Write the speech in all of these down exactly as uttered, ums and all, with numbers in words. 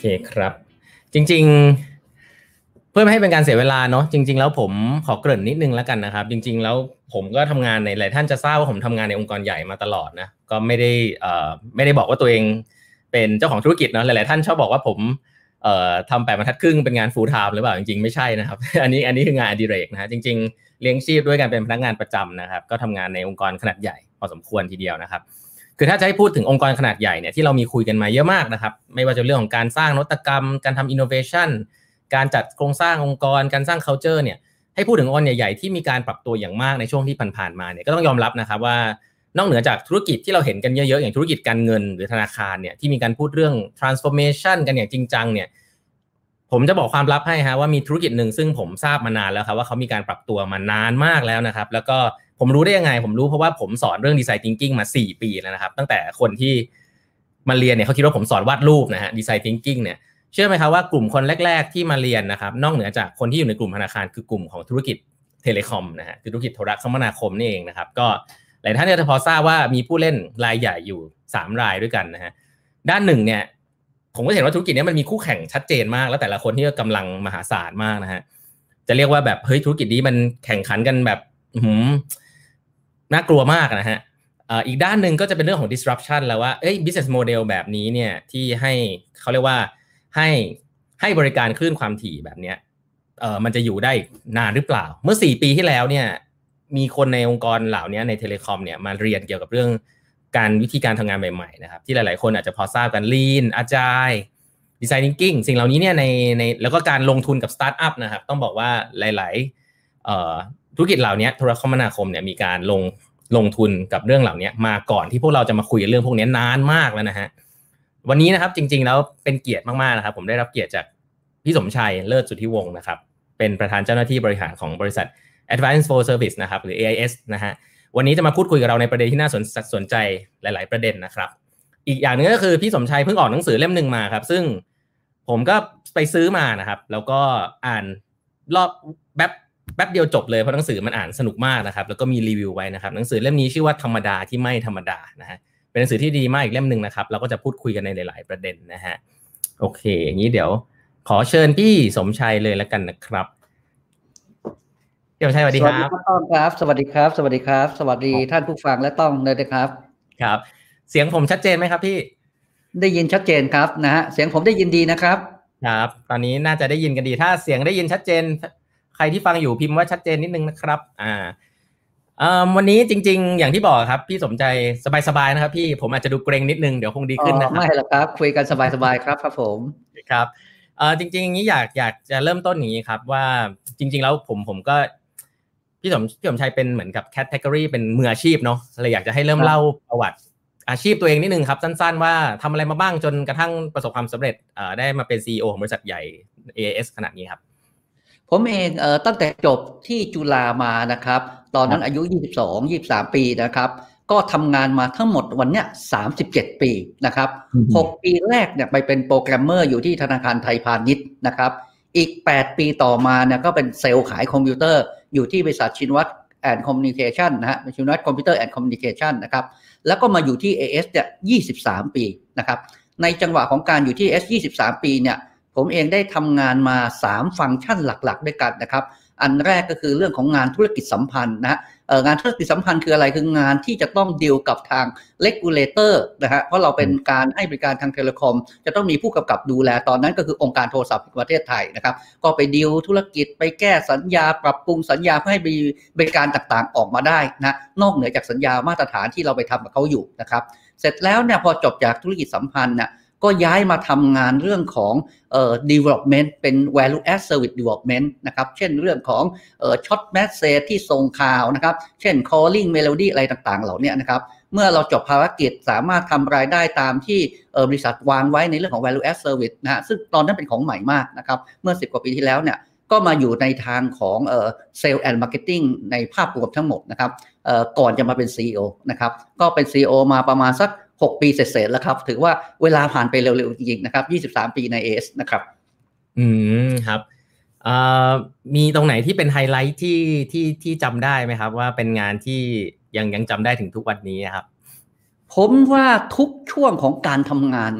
ครับจริงๆเพื่อไม่ให้เป็นการเสียเวลาเนาะจริงๆแล้วผมขอเกริ่นนิดนึงแล้วกันนะครับจริงๆแล้วผมก็ทำงานในหลายท่านจะทราบว่าผมทำงานในองค์กรใหญ่มาตลอดนะก็ไม่ได้เอ่อไม่ได้บอกว่าตัวเองเป็นเจ้าของธุรกิจเนาะหลายๆท่านชอบบอกว่าผมเอ่อทำแปดบรรทัดครึ่งเป็นงาน full time หรือเปล่าจริงๆไม่ใช่นะครับ อันนี้อันนี้คืองานอดิเรกนะฮะจริงๆเลี้ยงชีพด้วยการเป็นพนักงานประจำนะครับก็ทำงานในองค์กรขนาดใหญ่พอสมควรทีเดียวนะครับคือถ้าจะให้พูดถึงองค์กรขนาดใหญ่เนี่ยที่เรามีคุยกันมาเยอะมากนะครับไม่ว่าจะเรื่องของการสร้างนวัตกรรมการทำ innovation การจัดโครงสร้างองค์กรการสร้าง culture เนี่ยให้พูดถึงองค์กรใหญ่ๆที่มีการปรับตัวอย่างมากในช่วงที่ผ่านๆมาเนี่ยก็ต้องยอมรับนะครับว่านอกเหนือจากธุรกิจที่เราเห็นกันเยอะๆอย่างธุรกิจการเงินหรือธนาคารเนี่ยที่มีการพูดเรื่อง transformation กันอย่างจริงจังเนี่ยผมจะบอกความลับให้ฮะว่ามีธุรกิจหนึ่งซึ่งผมทราบมานานแล้วครับว่าเขามีการปรับตัวมานานมากแล้วนะครับแล้วก็ผมรู้ได้ยังไงผมรู้เพราะว่าผมสอนเรื่อง design thinking มาสี่ปีแล้วนะครับตั้งแต่คนที่มาเรียนเนี่ยเขาคิดว่าผมสอนวาดรูปนะฮะ design thinking เนี่ยเชื่อไหมครับว่ากลุ่มคนแรกๆที่มาเรียนนะครับนอกเหนือจากคนที่อยู่ในกลุ่มธนาคารคือกลุ่มของธุรกิจเทเลคอมนะฮะคือธุรกิจโทรคมนาคมนี่เองนะครับก็หลายท่านจะพอทราบว่ามีผู้เล่นรายใหญ่อยู่สามรายด้วยกันนะฮะด้านหนึ่งเนี่ยผมก็เห็นว่าธุรกิจนี้มันมีคู่แข่งชัดเจนมากแล้วแต่ละคนที่กำลังมหาศาลมากนะฮะจะเรียกว่าแบบเฮ้ยธุรกิจนี้มันแข่งขันกันแบบหืมน่ากลัวมากนะฮะอีกด้านหนึ่งก็จะเป็นเรื่องของ disruption แล้วว่าเอ้ย business model แบบนี้เนี่ยที่ให้เขาเรียกว่าให้ให้บริการคลื่นความถี่แบบเนี้ยเอ่อมันจะอยู่ได้นานหรือเปล่าเมื่อสี่ปีที่แล้วเนี่ยมีคนในองค์กรเหล่านี้ในเทเลคอมเนี่ยมาเรียนเกี่ยวกับเรื่องการวิธีการทำงานใหม่ๆนะครับที่หลายๆคนอาจจะพอทราบกัน Lean Agile Design Thinking สิ่งเหล่านี้เนี่ยในในแล้วก็การลงทุนกับสตาร์ทอัพนะครับต้องบอกว่าหลายๆเอ่อธุรกิจเหล่านี้โทรคมนาคมเนี่ยมีการลงลงทุนกับเรื่องเหล่านี้มาก่อนที่พวกเราจะมาคุยกันเรื่องพวกนี้นานมากแล้วนะฮะวันนี้นะครับจริงๆแล้วเป็นเกียรติมากๆนะครับผมได้รับเกียรติจากพี่สมชัยเลิศสุทธิวงศ์นะครับเป็นประธานเจ้าหน้าที่บริหารของบริษัท Advanced Info Service นะครับหรือ เอ ไอ เอส นะฮะวันนี้จะมาพูดคุยกับเราในประเด็นที่น่าสนสนใจหลายๆประเด็นนะครับอีกอย่างนึงก็คือพี่สมชัยเพิ่งออกหนังสือเล่มนึงมาครับซึ่งผมก็ไปซื้อมานะครับแล้วก็อ่านรอบแป๊บแป๊บเดียวจบเลยเพราะหนังสือมันอ่านสนุกมากนะครับแล้วก็มีรีวิวไว้นะครับหนังสือเล่มนี้ชื่อว่าธรรมดาที่ไม่ธรรมดานะฮะเป็นหนังสือที่ดีมากอีกเล่มนึงนะครับเราก็จะพูดคุยกันในหลายๆประเด็นนะฮะโอเคอย่างนี้เดี๋ยวขอเชิญพี่สมชัยเลยแล้วกันนะครับพี่สมชัยสวัสดีครับสวัสดีครับต้อมครับสวัสดีครับสวัสดีครับสวัสดีท่านผู้ฟังและต้องเลยนะครับครับเสียงผมชัดเจนไหมครับพี่ได้ยินชัดเจนครับนะฮะเสียงผมได้ยินดีนะครับครับตอนนี้น่าจะได้ยินกันดีถ้าเสียงได้ยินชัดเจนใครที่ฟังอยู่พิมพ์ว่าชัดเจนนิดนึงนะครับอ่าเอ่อวันนี้จริงๆอย่างที่บอกครับพี่สมใจสบายๆนะครับพี่ผมอาจจะดูเกรงนิดนึงเดี๋ยวคงดีขึ้นนะครับไม่หรอกครับคุยกันสบายๆครับครับผมครับเอ่อจริงๆอย่างนี้อยากอยากจะเริ่มต้นอย่างนี้ครับว่าจริงๆแล้วผมผมก็พี่สมพี่สมชัยเป็นเหมือนกับแคตตากรีเป็นมืออาชีพเนาะเลยอยากจะให้เริ่มเล่าประวัติอาชีพตัวเองนิดนึงครับสั้นๆว่าทำอะไรมาบ้างจนกระทั่งประสบความสำเร็จเอ่อได้มาเป็น ซี อี โอ ของบริษัทใหญ่ เอ ไอ เอส ขนาดนี้ครับผมเองเอ่อตั้งแต่จบที่จุฬามานะครับตอนนั้นอายุยี่สิบสอง ยี่สิบสามปีนะครับก็ทำงานมาทั้งหมดวันเนี้ยสามสิบเจ็ดปีนะครับหกปีแรกเนี่ยไปเป็นโปรแกรมเมอร์อยู่ที่ธนาคารไทยพาณิชย์นะครับอีกแปดปีต่อมาเนี่ยก็เป็นเซลล์ขายคอมพิวเตอร์อยู่ที่บริษัทชินวัตรแอนด์คอมมิวนิเคชันนะฮะชินวัตรคอมพิวเตอร์แอนด์คอมมิวนิเคชันนะครับแล้วก็มาอยู่ที่ เอ เอส เนี่ยยี่สิบสามปีนะครับในจังหวะของการอยู่ที่ เอ เอส ยี่สิบสามปีเนี่ยผมเองได้ทำงานมาสามฟังก์ชันหลักๆด้วยกันนะครับอันแรกก็คือเรื่องของงานธุรกิจสัมพันธ์นะฮะงานธุรกิจสัมพันธ์คืออะไรคืองานที่จะต้องดีลกับทาง regulator นะฮะเพราะเราเป็นการให้บริการทางเทเลคอมจะต้องมีผู้กำกับดูแลตอนนั้นก็คือองค์การโทรศัพท์แห่งประเทศไทยนะครับก็ไปดีลธุรกิจไปแก้สัญญาปรับปรุงสัญญาเพื่อให้บริการต่างๆออกมาได้นะนอกเหนือจากสัญญามาตรฐานที่เราไปทำกับเขาอยู่นะครับเสร็จแล้วเนี่ยพอจบจากธุรกิจสัมพันธ์เนี่ยก็ย้ายมาทำงานเรื่องของเอ่อ development เป็น value add service development นะครับเช่นเรื่องของเอ่อ short message ที่ส่งข่าวนะครับเช่น calling melody อะไรต่างๆเหล่านี้นะครับเมื่อเราจบภารกิจสามารถทำรายได้ตามที่เอ่อบริษัทวางไว้ในเรื่องของ value add service นะฮะซึ่งตอนนั้นเป็นของใหม่มากนะครับเมื่อสิบกว่าปีที่แล้วเนี่ยก็มาอยู่ในทางของเอ่อ sales and marketing ในภาพรวมทั้งหมดนะครับเอ่อก่อนจะมาเป็น ซี อี โอ นะครับก็เป็น ซี อี โอ มาประมาณสักหกปีเสร็จๆแล้วครับถือว่าเวลาผ่านไปเร็วๆจริงๆนะครับยี่สิบสามปีใน เอ เอส นะครับอืมครับเอ่อมีตรงไหนที่เป็นไฮไลท์ที่ที่ที่จำได้ไหมครับว่าเป็นงานที่ยังยังจำได้ถึงทุกวันนี้ครับผมว่าทุกช่วงของการทำงานนะฮะ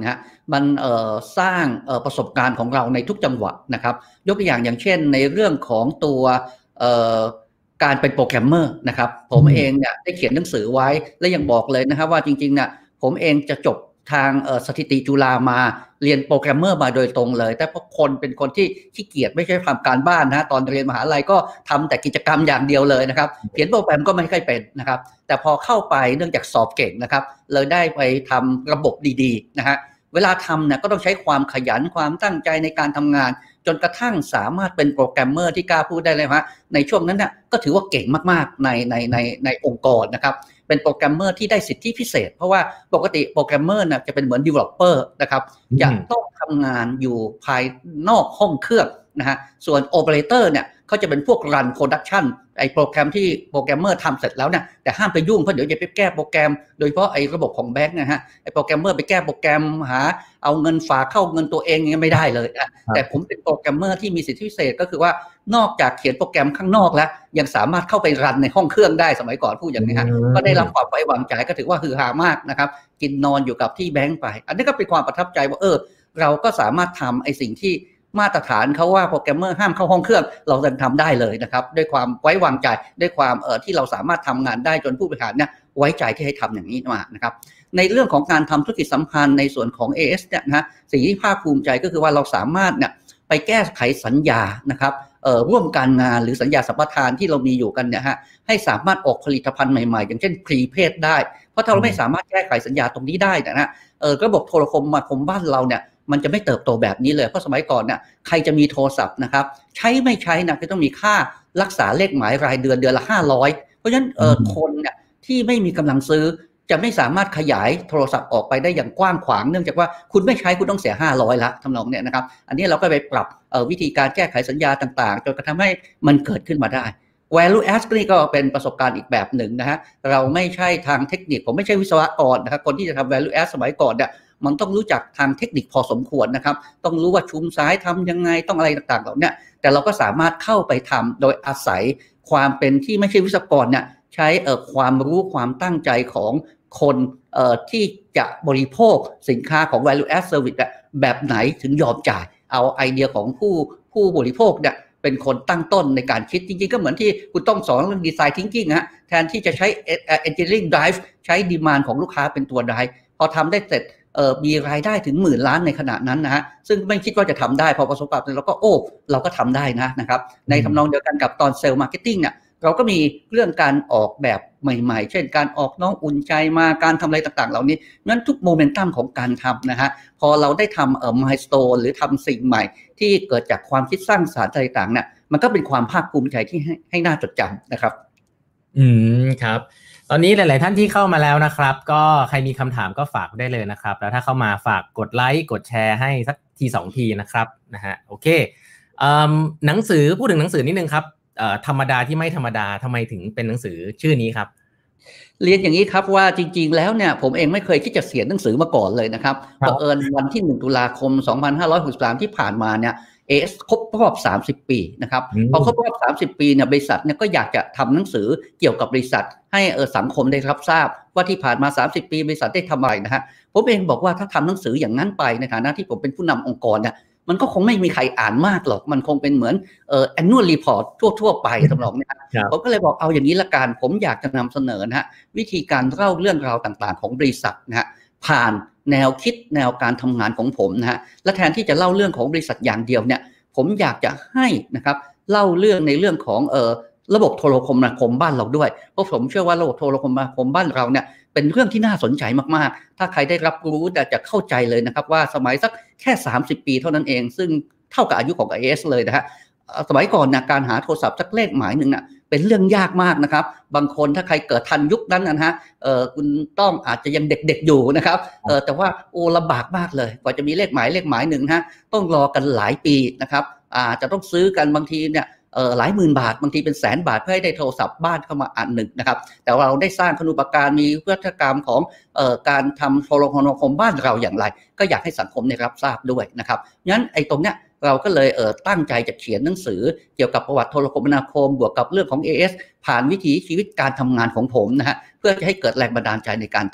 มันเอ่อสร้างเอ่อประสบการณ์ของเราในทุกจังหวะนะครับยกตัวอย่างอย่างเช่นในเรื่องของตัวเอ่อการเป็นโปรแกรมเมอร์นะครับผมเองเนี่ยได้เขียนหนังสือไว้และยังบอกเลยนะครับว่าจริงๆเนี่ยผมเองจะจบทางเอ่อสถิติจุฬามาเรียนโปรแกรมเมอร์มาโดยตรงเลยแต่เพราะคนเป็นคนที่ขี้เกียจไม่ใช่ทำการบ้านนะตอนเรียนมหาลัยก็ทำแต่กิจกรรมอย่างเดียวเลยนะครับเขียนโปรแกรมก็ไม่ค่อยเป็นนะครับแต่พอเข้าไปเนื่องจากสอบเก่งนะครับเลยได้ไปทำระบบดีๆนะฮะเวลาทำเนี่ยก็ต้องใช้ความขยันความตั้งใจในการทำงานจนกระทั่งสามารถเป็นโปรแกรมเมอร์ที่กล้าพูดได้เลยว่าในช่วงนั้นเนี่ยก็ถือว่าเก่งมากๆในในในในองค์กรนะครับเป็นโปรแกรมเมอร์ที่ได้สิทธิพิเศษเพราะว่าปกติโปรแกรมเมอร์นะจะเป็นเหมือน developer นะครับจะต้องทำงานอยู่ภายนอกห้องเครื่องนะฮะส่วนโอเปอเรเตอร์เนี่ยเขาจะเป็นพวก run production ไอ้โปรแกรมที่โปรแกรมเมอร์ทำเสร็จแล้วเนี่ยแต่ห้ามไปยุ่งเพราะเดี๋ยวจะไปแก้โปรแกรมโดยเฉพาะไอ้ระบบของแบงค์นะฮะไอ้โปรแกรมเมอร์ไปแก้โปรแกรมหาเอาเงินฝากเข้าเงินตัวเองยังไม่ได้เลยนะแต่ผมเป็นโปรแกรมเมอร์ที่มีสิทธิพิเศษก็คือว่านอกจากเขียนโปรแกรมข้างนอกแล้วยังสามารถเข้าไปรันในห้องเครื่องได้สมัยก่อนพูดอย่างนี้ฮะก็ได้รับความไว้วางใจก็ถือว่าฮือฮามากนะครับกินนอนอยู่กับที่แบงค์ไปอันนี้ก็เป็นความประทับใจว่าเออเราก็สามารถทำไอ้สิ่งที่มาตรฐานเขาว่าโปรแกรมเมอร์ห้ามเข้าห้องเครื่องเราจะทำได้เลยนะครับด้วยความไว้วางใจด้วยความเอ่อที่เราสามารถทำงานได้จนผู้บริหารเนี่ยไว้ใจที่ให้ทำอย่างนี้มานะครับในเรื่องของการทำธุรกิจสัมพันธ์ในส่วนของ เอ เอส เนี่ยนะสิ่งที่ภาคภูมิใจก็คือว่าเราสามารถเนี่ยไปแก้ไขสัญญานะครับเอ่อร่วมการงานหรือสัญญาสัมปทานที่เรามีอยู่กันเนี่ยฮะให้สามารถออกผลิตภัณฑ์ใหม่ๆอย่างเช่นพรีเพดได้เพราะถ้าเราไม่สามารถแก้ไขสัญญาตรงนี้ได้นะฮะเอ่อระบบโทรคมนาคมบ้านเราเนี่ยมันจะไม่เติบโตแบบนี้เลยเพราะสมัยก่อนเนี่ยใครจะมีโทรศัพท์นะครับใช้ไม่ใช้นะก็ต้องมีค่ารักษาเลขหมายรายเดือนเดือนละห้าร้อยเพราะฉะนั้นเอ่อคนเนี่ยที่ไม่มีกำลังซื้อจะไม่สามารถขยายโทรศัพท์ออกไปได้อย่างกว้างขวางเนื่องจากว่าคุณไม่ใช้คุณต้องเสียห้าร้อยละทำนองเนี้ยนะครับอันนี้เราก็ไปปรับเอ่อวิธีการแก้ไขสัญญาต่างๆจนกระทั่งให้มันเกิดขึ้นมาได้ value add นี่ก็เป็นประสบการณ์อีกแบบหนึ่งนะฮะเราไม่ใช่ทางเทคนิคผมไม่ใช่วิศวกรนะครับคนที่จะทำ value add สมัยก่อนเนี่ยมันต้องรู้จักทางเทคนิคพอสมควรนะครับต้องรู้ว่าชุมซ้ายทำยังไงต้องอะไรต่างๆเหล่านี้แต่เราก็สามารถเข้าไปทำโดยอาศัยความเป็นที่ไม่ใช่วิศวกรเนี่ยใช้เอ่อความรู้ความตั้งใจของคนเอ่อที่จะบริโภคสินค้าของ value add service แบบไหนถึงยอมจ่ายเอาไอเดียของผู้ผู้บริโภคเนี่ยเป็นคนตั้งต้นในการคิดจริงๆก็เหมือนที่คุณต้องสอนเรื่อง design thinking ฮะแทนที่จะใช้ engineering drive ใช้ demand ของลูกค้าเป็นตัว drive พอทำได้เสร็จเอ่อมีรายได้ถึงหมื่นล้านในขณะนั้นนะฮะซึ่งไม่คิดว่าจะทำได้พอประสบการณ์เราก็โอ้เราก็ทำได้นะนะครับในทำนองเดียวกันกับตอนเซลล์มาร์เก็ตติ้งเนี่ยเราก็มีเรื่องการออกแบบใหม่ๆเช่นการออกน้องอุ่นใจมาการทำอะไรต่างๆเหล่านี้นั้นทุกโมเมนตัมของการทำนะฮะพอเราได้ทำเอ่อมายสโตนหรือทำสิ่งใหม่ที่เกิดจากความคิดสร้างสรรค์อะไรต่างๆเนี่ยมันก็เป็นความภาคภูมิใจที่ให้ให้น่าจดจำนะครับอืมครับตอนนี้หลายๆท่านที่เข้ามาแล้วนะครับก็ใครมีคำถามก็ฝากได้เลยนะครับแล้วถ้าเข้ามาฝากกดไลค์กดแชร์ให้สักทีสองทีนะครับนะฮะโอเคเอ่อหนังสือพูดถึงหนังสือนิดนึงครับเอ่อธรรมดาที่ไม่ธรรมดาทำไมถึงเป็นหนังสือชื่อนี้ครับเรียนอย่างนี้ครับว่าจริงๆแล้วเนี่ยผมเองไม่เคยคิดจะเขียนหนังสือมาก่อนเลยนะครับบังเอิญวันที่หนึ่งตุลาคมสองพันห้าร้อยหกสิบสามที่ผ่านมาเนี่ย เอ เอส ครบรอบสามสิบปีนะครับพอครบรอบสามสิบปีเนี่ยบริษัทเนี่ยก็อยากจะทำหนังสือเกี่ยวกับบริษัทให้เออสังคมได้รับทราบว่าที่ผ่านมาสามสิบปีบริษัทได้ทำอะไรนะฮะผมเองบอกว่าถ้าทำหนังสืออย่างนั้นไปในฐานะที่ผมเป็นผู้นำองค์กรเนี่ยมันก็คงไม่มีใครอ่านมากหรอกมันคงเป็นเหมือนเอ่อ annual report ทั่วๆไปสำหรับเนี่ยผมก็เลยบอกเอาอย่างนี้ละกันผมอยากจะนำเสนอนะฮะวิธีการเล่าเรื่องราวต่างๆของบริษัทนะฮะผ่านแนวคิดแนวการทำงานของผมนะฮะและแทนที่จะเล่าเรื่องของบริษัทอย่างเดียวเนี่ยผมอยากจะให้นะครับเล่าเรื่องในเรื่องของเอ่อระบบโทรคมนาคมบ้านเราด้วยเพราะผมเชื่อว่าระบบโทรคมนาคมบ้านเราเนี่ยเป็นเรื่องที่น่าสนใจมากๆถ้าใครได้รับรู้จะเข้าใจเลยนะครับว่าสมัยสักแค่สามสิบปีเท่านั้นเองซึ่งเท่ากับอายุของ เอ เอส เลยนะฮะสมัยก่อนนะการหาโทรศัพท์สักเลขหมายหนึ่งนะเป็นเรื่องยากมากนะครับบางคนถ้าใครเกิดทันยุคนั้นนะฮะเอ่อคุณต้องอาจจะยังเด็กๆอยู่นะครับเอ่อแต่ว่าโอ้ลำบากมากเลยกว่าจะมีเลขหมายเลขหมายหนึ่งฮะต้องรอกันหลายปีนะครับอาจจะต้องซื้อกันบางทีเนี่ยเอ่อหลายหมื่นบาทบางทีเป็นแสนบาทเพื่อให้ได้โทรศัพท์บ้านเข้ามาอันหนึ่งนะครับแต่เราได้สร้างคุณูปการมีวัฒกรรมของเอ่อการทำโทรคมนาคมบ้านเราอย่างไรก็อยากให้สังคมได้รับทราบด้วยนะครับงั้นไอ้ตรงเนี้ยเราก็เลยเอ่อตั้งใจจะเขียนหนังสือเกี่ยวกับประวัติโทรคมนาคมบวกกับเรื่องของ เอ เอส ผ่านวิถีชีวิตการทำงานของผมนะฮะเพื่อจะให้เกิดแรงบันดาลใจในการทำ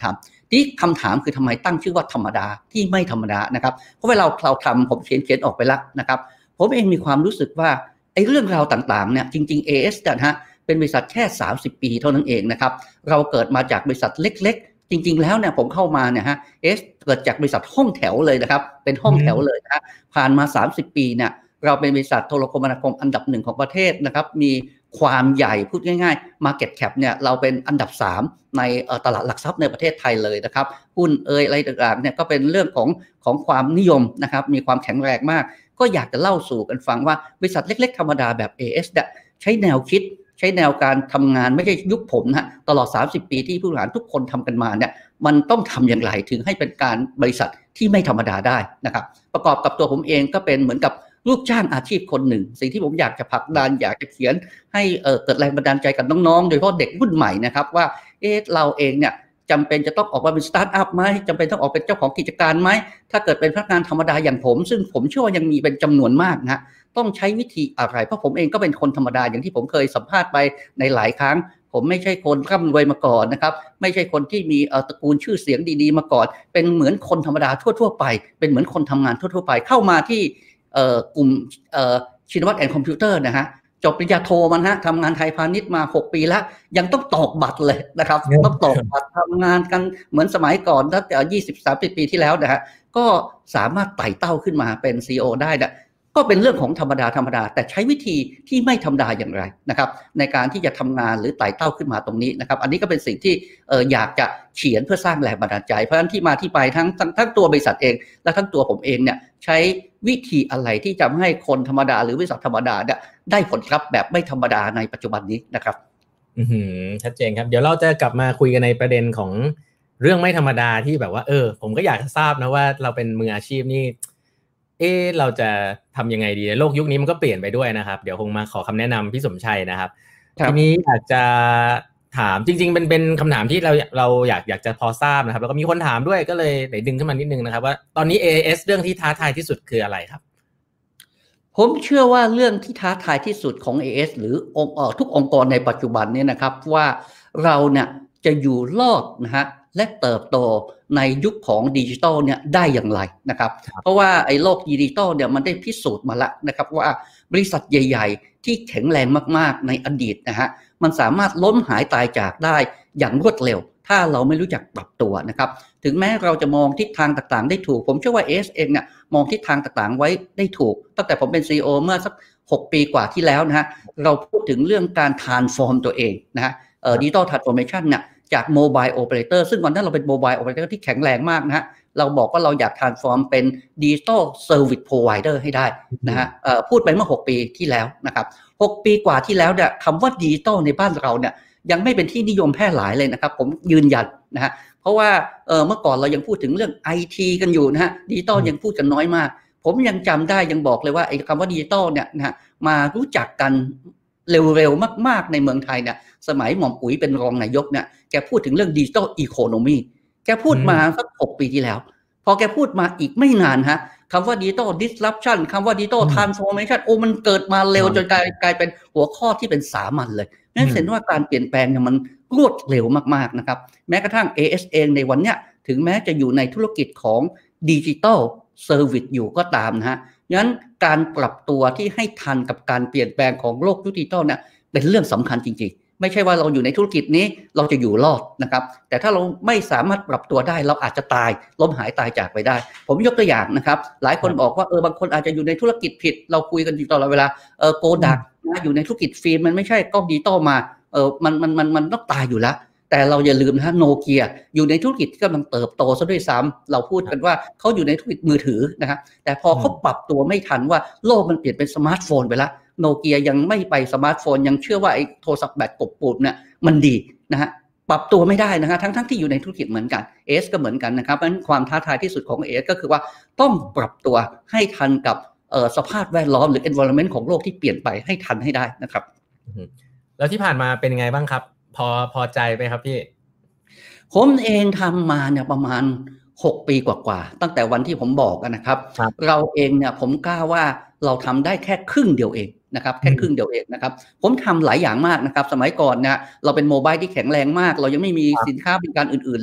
ที่คำถามคือทำไมตั้งชื่อว่าธรรมดาที่ไม่ธรรมดานะครับเพราะเวลาเราทำผมเขียนเขียนออกไปแล้วนะครับผมเองมีความรู้สึกว่าไอ้เรื่องราวต่างๆเนี่ยจริงๆ เอ เอส นะฮะเป็นบริษัทแค่สามสิบปีเท่านั้นเองนะครับเราเกิดมาจากบริษัทเล็กๆจริงๆแล้วเนี่ยผมเข้ามาเนี่ยฮะ เอ เอส เกิดจากบริษัทห้องแถวเลยนะครับเป็นห้องแถวเลยนะฮะผ่านมาสามสิบปีเนี่ยเราเป็นบริษัทโทรคมนาคมอันดับหนึ่งของประเทศนะครับมีความใหญ่พูดง่ายๆ Market Cap เนี่ยเราเป็นอันดับสามในตลาดหลักทรัพย์ในประเทศไทยเลยนะครับหุ้นเอ่ยอะไรต่างๆเนี่ยก็เป็นเรื่องของของความนิยมนะครับมีความแข็งแรงมากก็อยากจะเล่าสู่กันฟังว่าบริษัทเล็กๆธรรมดาแบบ เอ เอส เนี่ยใช้แนวคิดใช้แนวการทำงานไม่ใช่ยุคผมนะตลอดสามสิบปีที่ผู้บริหารทุกคนทำกันมาเนี่ยมันต้องทำอย่างไรถึงให้เป็นการบริษัทที่ไม่ธรรมดาได้นะครับประกอบกับตัวผมเองก็เป็นเหมือนกับลูกจ้างอาชีพคนหนึ่งสิ่งที่ผมอยากจะผลักดันอยากจะเขียนให้เอ่อเกิดแรงบันดาลใจกับน้องๆโดยเฉพาะเด็กรุ่นใหม่นะครับว่าเอ๊ะเราเองเนี่ยจำเป็นจะต้องออกมาเป็นสตาร์ทอัพไหมจำเป็นต้องออกเป็นเจ้าของกิจการไหมถ้าเกิดเป็นพนักงานธรรมดาอย่างผมซึ่งผมเชื่อว่ายังมีเป็นจำนวนมากนะต้องใช้วิธีอะไรเพราะผมเองก็เป็นคนธรรมดาอย่างที่ผมเคยสัมภาษณ์ไปในหลายครั้งผมไม่ใช่คนร่ำรวยมาก่อนนะครับไม่ใช่คนที่มีตระกูลชื่อเสียงดีๆมาก่อนเป็นเหมือนคนธรรมดาทั่วๆไปเป็นเหมือนคนทำงานทั่วๆไปเข้ามาที่กลุ่มชินวัตรแอนด์คอมพิวเตอร์นะฮะจบปริญญาโทมันฮะทำงานไทยพาณิชย์มาหกปีแล้วยังต้องตอกบัตรเลยนะครับต้องตอกบัตรทำงานกันเหมือนสมัยก่อนตั้งแต่ยี่สิบ สามสิบปีที่แล้วนะฮะก็สามารถไต่เต้าขึ้นมาเป็น ซี อี โอ ได้นะก็เป็นเรื่องของธรรมดาธรรมดาแต่ใช้วิธีที่ไม่ธรรมดาอย่างไรนะครับในการที่จะทำงานหรือไต่เต้าขึ้นมาตรงนี้นะครับอันนี้ก็เป็นสิ่งที่เอออยากจะเขียนเพื่อสร้างแรงบันดาลใจเพราะฉะนั้นที่มาที่ไปทั้งทั้งทั้งตัวบริษัทเองและทั้งตัวผมเองเนี่ยใช้วิธีอะไรที่จะให้คนธรรมดาหรือบริษัทธรรมดาเนี่ยได้ผลลัพธ์แบบไม่ธรรมดาในปัจจุบันนี้นะครับอืมชัดเจนครับเดี๋ยวเราจะกลับมาคุยกันในประเด็นของเรื่องไม่ธรรมดาที่แบบว่าเออผมก็อยากจะทราบนะว่าเราเป็นมืออาชีพนี่เออเราจะทำยังไงดีโลกยุคนี้มันก็เปลี่ยนไปด้วยนะครับเดี๋ยวคงมาขอคำแนะนำพี่สมชัยนะครับทีนี้อยากจะถามจริงๆเป็นเป็นคำถามที่เราเราอยากอยากจะพอทราบนะครับแล้วก็มีคนถามด้วยก็เลยไหนดึงขึ้นมานิดนึงนะครับว่าตอนนี้ เอ เอส เรื่องที่ท้าทายที่สุดคืออะไรครับผมเชื่อว่าเรื่องที่ท้าทายที่สุดของ เอ เอส หรือองค์เอ่อทุกองค์กรในปัจจุบันนี้นะครับว่าเราเนี่ยจะอยู่รอดนะฮะและเติบโตในยุคของดิจิทัลเนี่ยได้อย่างไรนะครับเพราะว่าไอ้โลกดิจิทัลเนี่ยมันได้พิสูจน์มาแล้วนะครับว่าบริษัทใหญ่ๆที่แข็งแรงมากๆในอดีตนะฮะมันสามารถล้มหายตายจากได้อย่างรวดเร็วถ้าเราไม่รู้จักปรับตัวนะครับถึงแม้เราจะมองทิศทางต่างๆได้ถูกผมเชื่อว่า เอ เอส เองเนี่ยมองทิศทางต่างๆไว้ได้ถูกตั้งแต่ผมเป็น ซี อี โอ เมื่อสักหกปีกว่าที่แล้วนะฮะเราพูดถึงเรื่องการ transform ตัวเองนะฮะเอ่อ digital transformation เนี่ยจาก mobile operator ซึ่งวันนั้นเราเป็น mobile operator ที่แข็งแรงมากนะฮะเราบอกว่าเราอยาก transform เป็น digital service provider ให้ได้นะฮะเอ่อพูดไปเมื่อหกปีที่แล้วนะครับหกปีกว่าที่แล้วเนี่ยคำว่า digital ในบ้านเราเนี่ยยังไม่เป็นที่นิยมแพร่หลายเลยนะครับผมยืนยันนะฮะเพราะว่าเอ่อเมื่อก่อนเรายังพูดถึงเรื่อง ไอ ที กันอยู่นะฮะดิจิตอลยังพูดกันน้อยมากผมยังจำได้ยังบอกเลยว่าไอ้คำว่าดิจิตอลเนี่ยนะฮะมารู้จักกันเร็วๆมากๆในเมืองไทยเนี่ยสมัยหม่อมอุ๋ยเป็นรองนายกเนี่ยแกพูดถึงเรื่องดิจิตอลอีโคโนมีแกพูดมาสักหกปีที่แล้วพอแกพูดมาอีกไม่นานฮะคำว่าดิจิตอลดิสรัปชันคำว่าดิจิตอลทรานส์ฟอร์เมชันโอ้มันเกิดมาเร็วจนกลายกลายเป็นหัวข้อที่เป็นสามัญเลยนั่นเห็นว่าการเปลี่ยนแปลงเนี่ยมันรวดเร็วมากๆนะครับแม้กระทั่ง เอ เอส เองในวันเนี้ยถึงแม้จะอยู่ในธุรกิจของดิจิตอลเซอร์วิสอยู่ก็ตามนะฮะงั้นการปรับตัวที่ให้ทันกับการเปลี่ยนแปลงของโลกดิจิตอลเนี่ยเป็นเรื่องสำคัญจริงๆไม่ใช่ว่าเราอยู่ในธุรกิจนี้เราจะอยู่รอดนะครับแต่ถ้าเราไม่สามารถปรับตัวได้เราอาจจะตายล้มหายตายจากไปได้ผมยกตัวอย่างนะครับหลายคนบอกว่าเออบางคนอาจจะอยู่ในธุรกิจผิดเราคุยกันอยู่ตลอดเวลาเออโกดักนะอยู่ในธุรกิจฟิล์มมันไม่ใช่กล้องดิจิตอลมาเออมันมันมันมันต้องตายอยู่แล้วแต่เราอย่าลืมนะโนเกียอยู่ในธุรกิจที่กำลังเติบโตซะด้วยซ้ำเราพูดกันว่าเขาอยู่ในธุรกิจมือถือนะครับแต่พอเขาปรับตัวไม่ทันว่าโลกมันเปลี่ยนเป็นสมาร์ทโฟนไปแล้วโนเกียยังไม่ไปสมาร์ทโฟนยังเชื่อว่าไอ้โทรศัพท์แบตกบปูดเนี่ยมันดีนะฮะปรับตัวไม่ได้นะฮะทั้งทั้งที่อยู่ในธุรกิจเหมือนกัน เอ เอส ก็เหมือนกันนะครับเพราะฉะนั้นความท้าทายที่สุดของ เอ เอส ก็คือว่าต้องปรับตัวให้ทันกับสภาพแวดล้อมหรือ environment ของโลกที่เปลี่ยนไปให้ทันให้ได้นะครับแล้วที่ผ่านมาเป็นไงบ้างครับพอพอใจไหมครับพี่ผมเองทำมาเนี่ยประมาณหกปีกว่าๆตั้งแต่วันที่ผมบอกนะครับเราเองเนี่ยผมกล้าว่าเราทำได้แค่ครึ่งเดียวเองนะครับแค่ครึ่งเดียวเองนะครับผมทำหลายอย่างมากนะครับสมัยก่อนเนี่ยเราเป็นโมบายที่แข็งแรงมากเรายังไม่มีสินค้าบริการอื่นๆเลย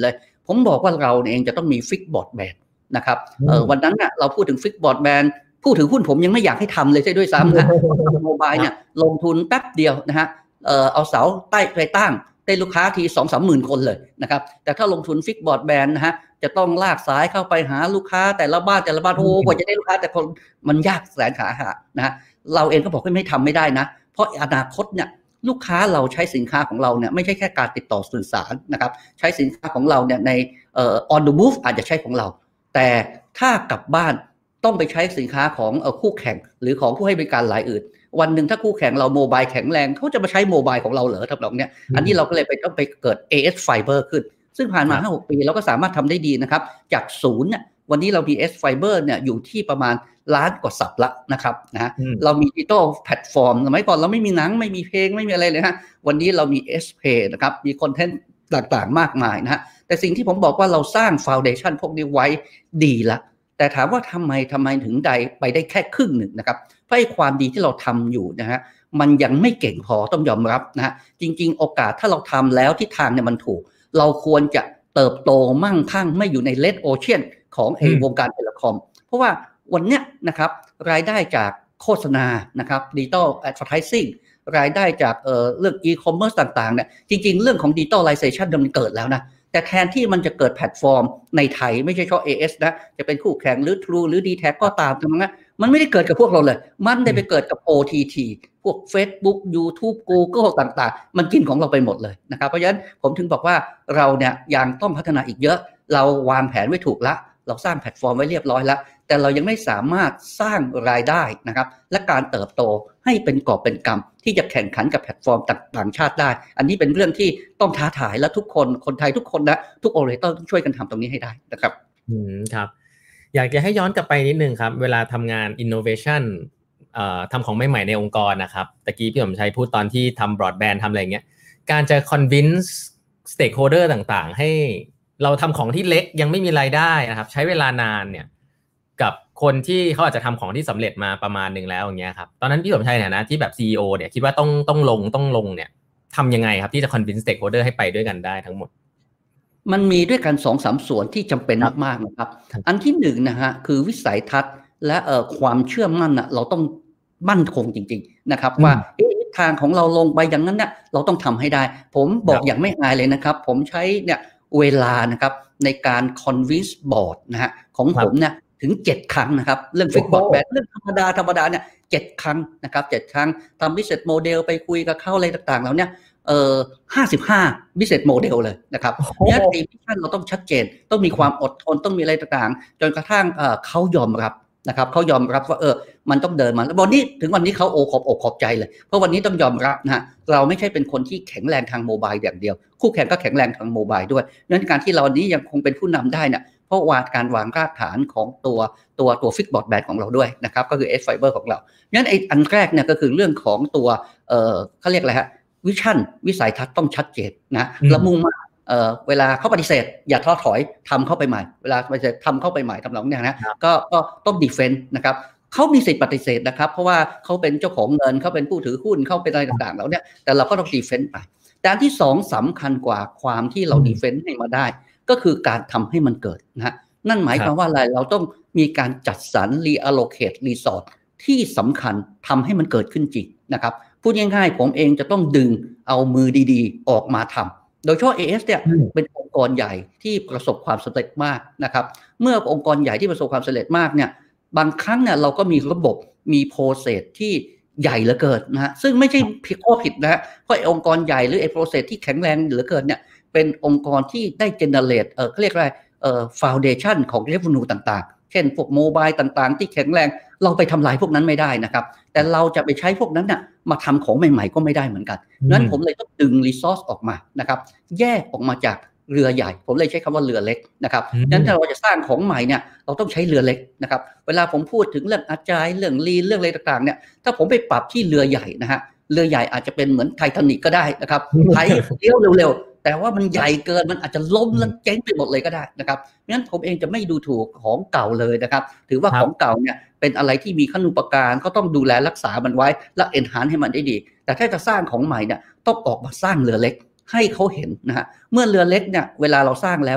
ผมบอกว่าเราเองจะต้องมีฟิกบอร์ดแบนนะครับเออวันนั้นเนี่ยเราพูดถึงฟิกบอร์ดแบนผู้ถือหุ้นผมยังไม่อยากให้ทำเลยใช่ด้วยซ้ำนะโมบายเนี่ยลงทุนแป๊บเดียวนะฮะเออเอาเสาใต้ไปตั้งได้ลูกค้าทีสองสามหมื่นคนเลยนะครับแต่ถ้าลงทุนฟิกบอร์ดแบนนะฮะจะต้องลากสายเข้าไปหาลูกค้าแต่ละบ้านแต่ละบ้านโอ้กว่าจะได้ลูกค้าแต่คนมันยากแสนขาหักนะฮะเราเองก็บอกว่าไม่ทำไม่ได้นะเพราะอนาคตเนี่ยลูกค้าเราใช้สินค้าของเราเนี่ยไม่ใช่แค่การติดต่อสื่อสารนะครับใช้สินค้าของเราเนี่ยในเอ่อ on the move อาจจะใช้ของเราแต่ถ้ากลับบ้านต้องไปใช้สินค้าของเอ่อคู่แข่งหรือของผู้ให้บริการรายอื่นวันหนึ่งถ้าคู่แข่งเราโมบายแข็งแรงเขาจะมาใช้โมบายของเราเหรอทำนองเนี้ยอันนี้เราก็เลยไปต้องไปเกิด เอ เอส Fiber ขึ้นซึ่งผ่านมา ห้าหก ปีเราก็สามารถทำได้ดีนะครับจากศูนย์เนี่ยวันนี้เรามี เอส Fiber เนี่ยอยู่ที่ประมาณล้านกว่าสับละนะครับนะเรามีดิจิตอลแพลตฟอร์มสมัยก่อนเราไม่มีหนังไม่มีเพลงไม่มีอะไรเลยฮะวันนี้เรามี เอส Pay นะครับมีคอนเทนต์ต่างๆมากมายนะฮะแต่สิ่งที่ผมบอกว่าเราสร้างฟาวเดชั่นพวกนี้ไว้ดีละแต่ถามว่าทำไมทำไมถึงใดไปได้แค่ครึ่งหนึ่งนะครับเพราะไอ้ความดีที่เราทำอยู่นะฮะมันยังไม่เก่งพอต้องยอมรับนะฮะจริงๆโอกาสถ้าเราทำแล้วที่ทางเนี่ยมันถูกเราควรจะเติบโตมั่งคั่งไม่อยู่ในเลดโอเชียนของไอ้วงการเทเลคอมเพราะว่าวันเนี้ยนะครับรายได้จากโฆษณานะครับดิจิตอลแอดเวอร์ไทซิ่งรายได้จากเอ่อเรื่องอีคอมเมิร์ซต่างๆเนี่ยจริงๆเรื่องของดิจิตอลไลเซชันมันเกิดแล้วนะแต่แทนที่มันจะเกิดแพลตฟอร์มในไทยไม่ใช่เฉพาะ เอ เอส นะจะเป็นคู่แข่งหรือ True หรือ ดี แท็ก ก็ตามตรงนั้นมันไม่ได้เกิดกับพวกเราเลยมันได้ไปเกิดกับ โอ ที ที พวก Facebook YouTube Google ต่างๆมันกินของเราไปหมดเลยนะครับเพราะฉะนั้นผมถึงบอกว่าเราเนี่ยยังต้องพัฒนาอีกเยอะเราวางแผนไว้ถูกละเราสร้างแพลตฟอร์มไว้เรียบร้อยแล้วแต่เรายังไม่สามารถสร้างรายได้นะครับและการเติบโตให้เป็นกอบเป็นกำที่จะแข่งขันกับแพลตฟอร์มต่างชาติได้อันนี้เป็นเรื่องที่ต้องท้าทายและทุกคนคนไทยทุกคนนะทุกโอเปอเรเตอร์ต้องช่วยกันทำตรงนี้ให้ได้นะครับอืมครับอยากจะให้ย้อนกลับไปนิดนึงครับเวลาทำงาน innovation เอ่อทำของใหม่ๆในองค์กรนะครับตะกี้พี่สมชัยพูดตอนที่ทำ broadband ทำอะไรเงี้ยการจะ convince stakeholder ต่างๆให้เราทำของที่เล็กยังไม่มีรายได้นะครับใช้เวลานานเนี่ยกับคนที่เขาอาจจะทำของที่สำเร็จมาประมาณนึงแล้วอย่างเงี้ยครับตอนนั้นพี่สมชัยเนี่ยนะที่แบบ ซี อี โอ เนี่ยคิดว่าต้องต้องลงต้องลงเนี่ยทำยังไงครับที่จะ convince stakeholder ให้ไปด้วยกันได้ทั้งหมดมันมีด้วยกัน สองสาม ส่วนที่จำเป็นมากๆนะครับอันที่หนึ่งนะฮะคือวิสัยทัศน์และเอ่อความเชื่อมั่นนะเราต้องมั่นคงจริงๆนะครับว่าทางของเราลงไปอย่างนั้นเนี่ยเราต้องทำให้ได้ผมบอกอย่างไม่อายเลยนะครับผมใช้เนี่ยเวลานะครับในการ convince board นะฮะของผมเนี่ยถึงเจ็ดครั้งนะครับเรื่อง fix board แบบเรื่องธรรมดาธรรมดาเนี่ยเจ็ดครั้งนะครับเจ็ดครั้งทำ business model ไปคุยกับเขาอะไรต่างๆแล้วเนี่ยเอ่อห้าสิบห้า business model เลยนะครับงั้นไอ้วิชั่นเราต้องชัดเจนต้องมีความอดทนต้องมีอะไรต่างๆจนกระทั่งเอ่อเขายอมรับนะครับเขายอมรับว่าเออมันต้องเดินมาแล้ววันนี้ถึงวันนี้เขาโอขอบอกขอบใจเลยเพราะวันนี้ต้องยอมรับนะฮะเราไม่ใช่เป็นคนที่แข็งแรงทางโมบายอย่างเดียวคู่แข่งก็แข็งแรงทางโมบายด้วยงั้นการที่เราวันนี้ยังคงเป็นผู้นำได้เนี่ยเพราะว่าการวางรากฐานของตัวตัวตัวฟิกบอร์ดแบนของเราด้วยนะครับก็คือ S Fiber ของเรางั้นไอ้อันแรกเนี่ยก็คือเรื่องของตัวเอ่อเขาเรียกอะไรฮะวิชั่นวิสัยทัศน์ต้องชัดเจนนะและมุ่งมั่นเอ่อเวลาเขาปฏิเสธอย่าท้อถอยทำเข้าไปใหม่เวลาปฏิเสธทำเข้าไปใหม่ทำนองนี้นะก็ก็ต้องดีเฟนต์นะครับเขามีสิทธิ์ปฏิเสธนะครับเพราะว่าเขาเป็นเจ้าของเงินเขาเป็นผู้ถือหุ้นเขาเป็นอะไรต่างๆแล้วเนี่ยแต่เราก็ต้องดีเฟนต์ไปแต่อันที่สองสำคัญกว่าความที่เราดีเฟนต์ให้มาได้ก็คือการทำให้มันเกิดนะนั่นหมายความว่าอะไรเราต้องมีการจัดสรร reallocate resource ที่สำคัญทำให้มันเกิดขึ้นจริงนะครับพูดง่ายๆผมเองจะต้องดึงเอามือดีๆออกมาทำโดยเฉพาะ เอ เอส เนี่ยเป็นองค์กรใหญ่ที่ประสบความสำเร็จมากนะครับเมื่อองค์กรใหญ่ที่ประสบความสำเร็จมากเนี่ยบางครั้งเนี่ยเราก็มีระบบมีโปรเซสที่ใหญ่เหลือเกินนะฮะซึ่งไม่ใช่ผิดข้อผิดนะฮะเพราะองค์กรใหญ่หรือไอ้โปรเซสที่แข็งแรงเหลือเกินเนี่ยเป็นองค์กรที่ได้เจเนเรตเออเขาเรียกอะไรเอ่อฟาวเดชั่นของ revenue ต่างๆเช่นพวกโมบายต่างๆที่แข็งแรงเราไปทำลายพวกนั้นไม่ได้นะครับแต่เราจะไปใช้พวกนั้นน่ะมาทำของใหม่ๆก็ไม่ได้เหมือนกันงั้นผมเลยต้องดึงรีซอสออกมานะครับแยกออกมาจากเรือใหญ่ผมเลยใช้คำว่าเรือเล็กนะครับงั้นถ้าเราจะสร้างของใหม่เนี่ยเราต้องใช้เรือเล็กนะครับเวลาผมพูดถึงเรื่องอาจายเรื่องลีนเรื่องอะไรต่างๆเนี่ยถ้าผมไปปรับที่เรือใหญ่นะฮะเรือใหญ่อาจจะเป็นเหมือนไททานิคก็ได้นะครับไถเลี้ยวเร็วๆแต่ว่ามันใหญ่เกินมันอาจจะล้มแล้วเจ๊งไปหมดเลยก็ได้นะครับงั้นผมเองจะไม่ดูถูกของเก่าเลยนะครับถือว่าของเก่าเนี่ยเป็นอะไรที่มีคุณูปการก็ต้องดูแลรักษามันไว้และเอ็นฮานซ์ให้มันได้ดีแต่ถ้าจะสร้างของใหม่เนี่ยต้องออกมาสร้างเรือเล็กให้เขาเห็นนะฮะเมื่อเรือเล็กเนี่ยเวลาเราสร้างแล้วเนี่ย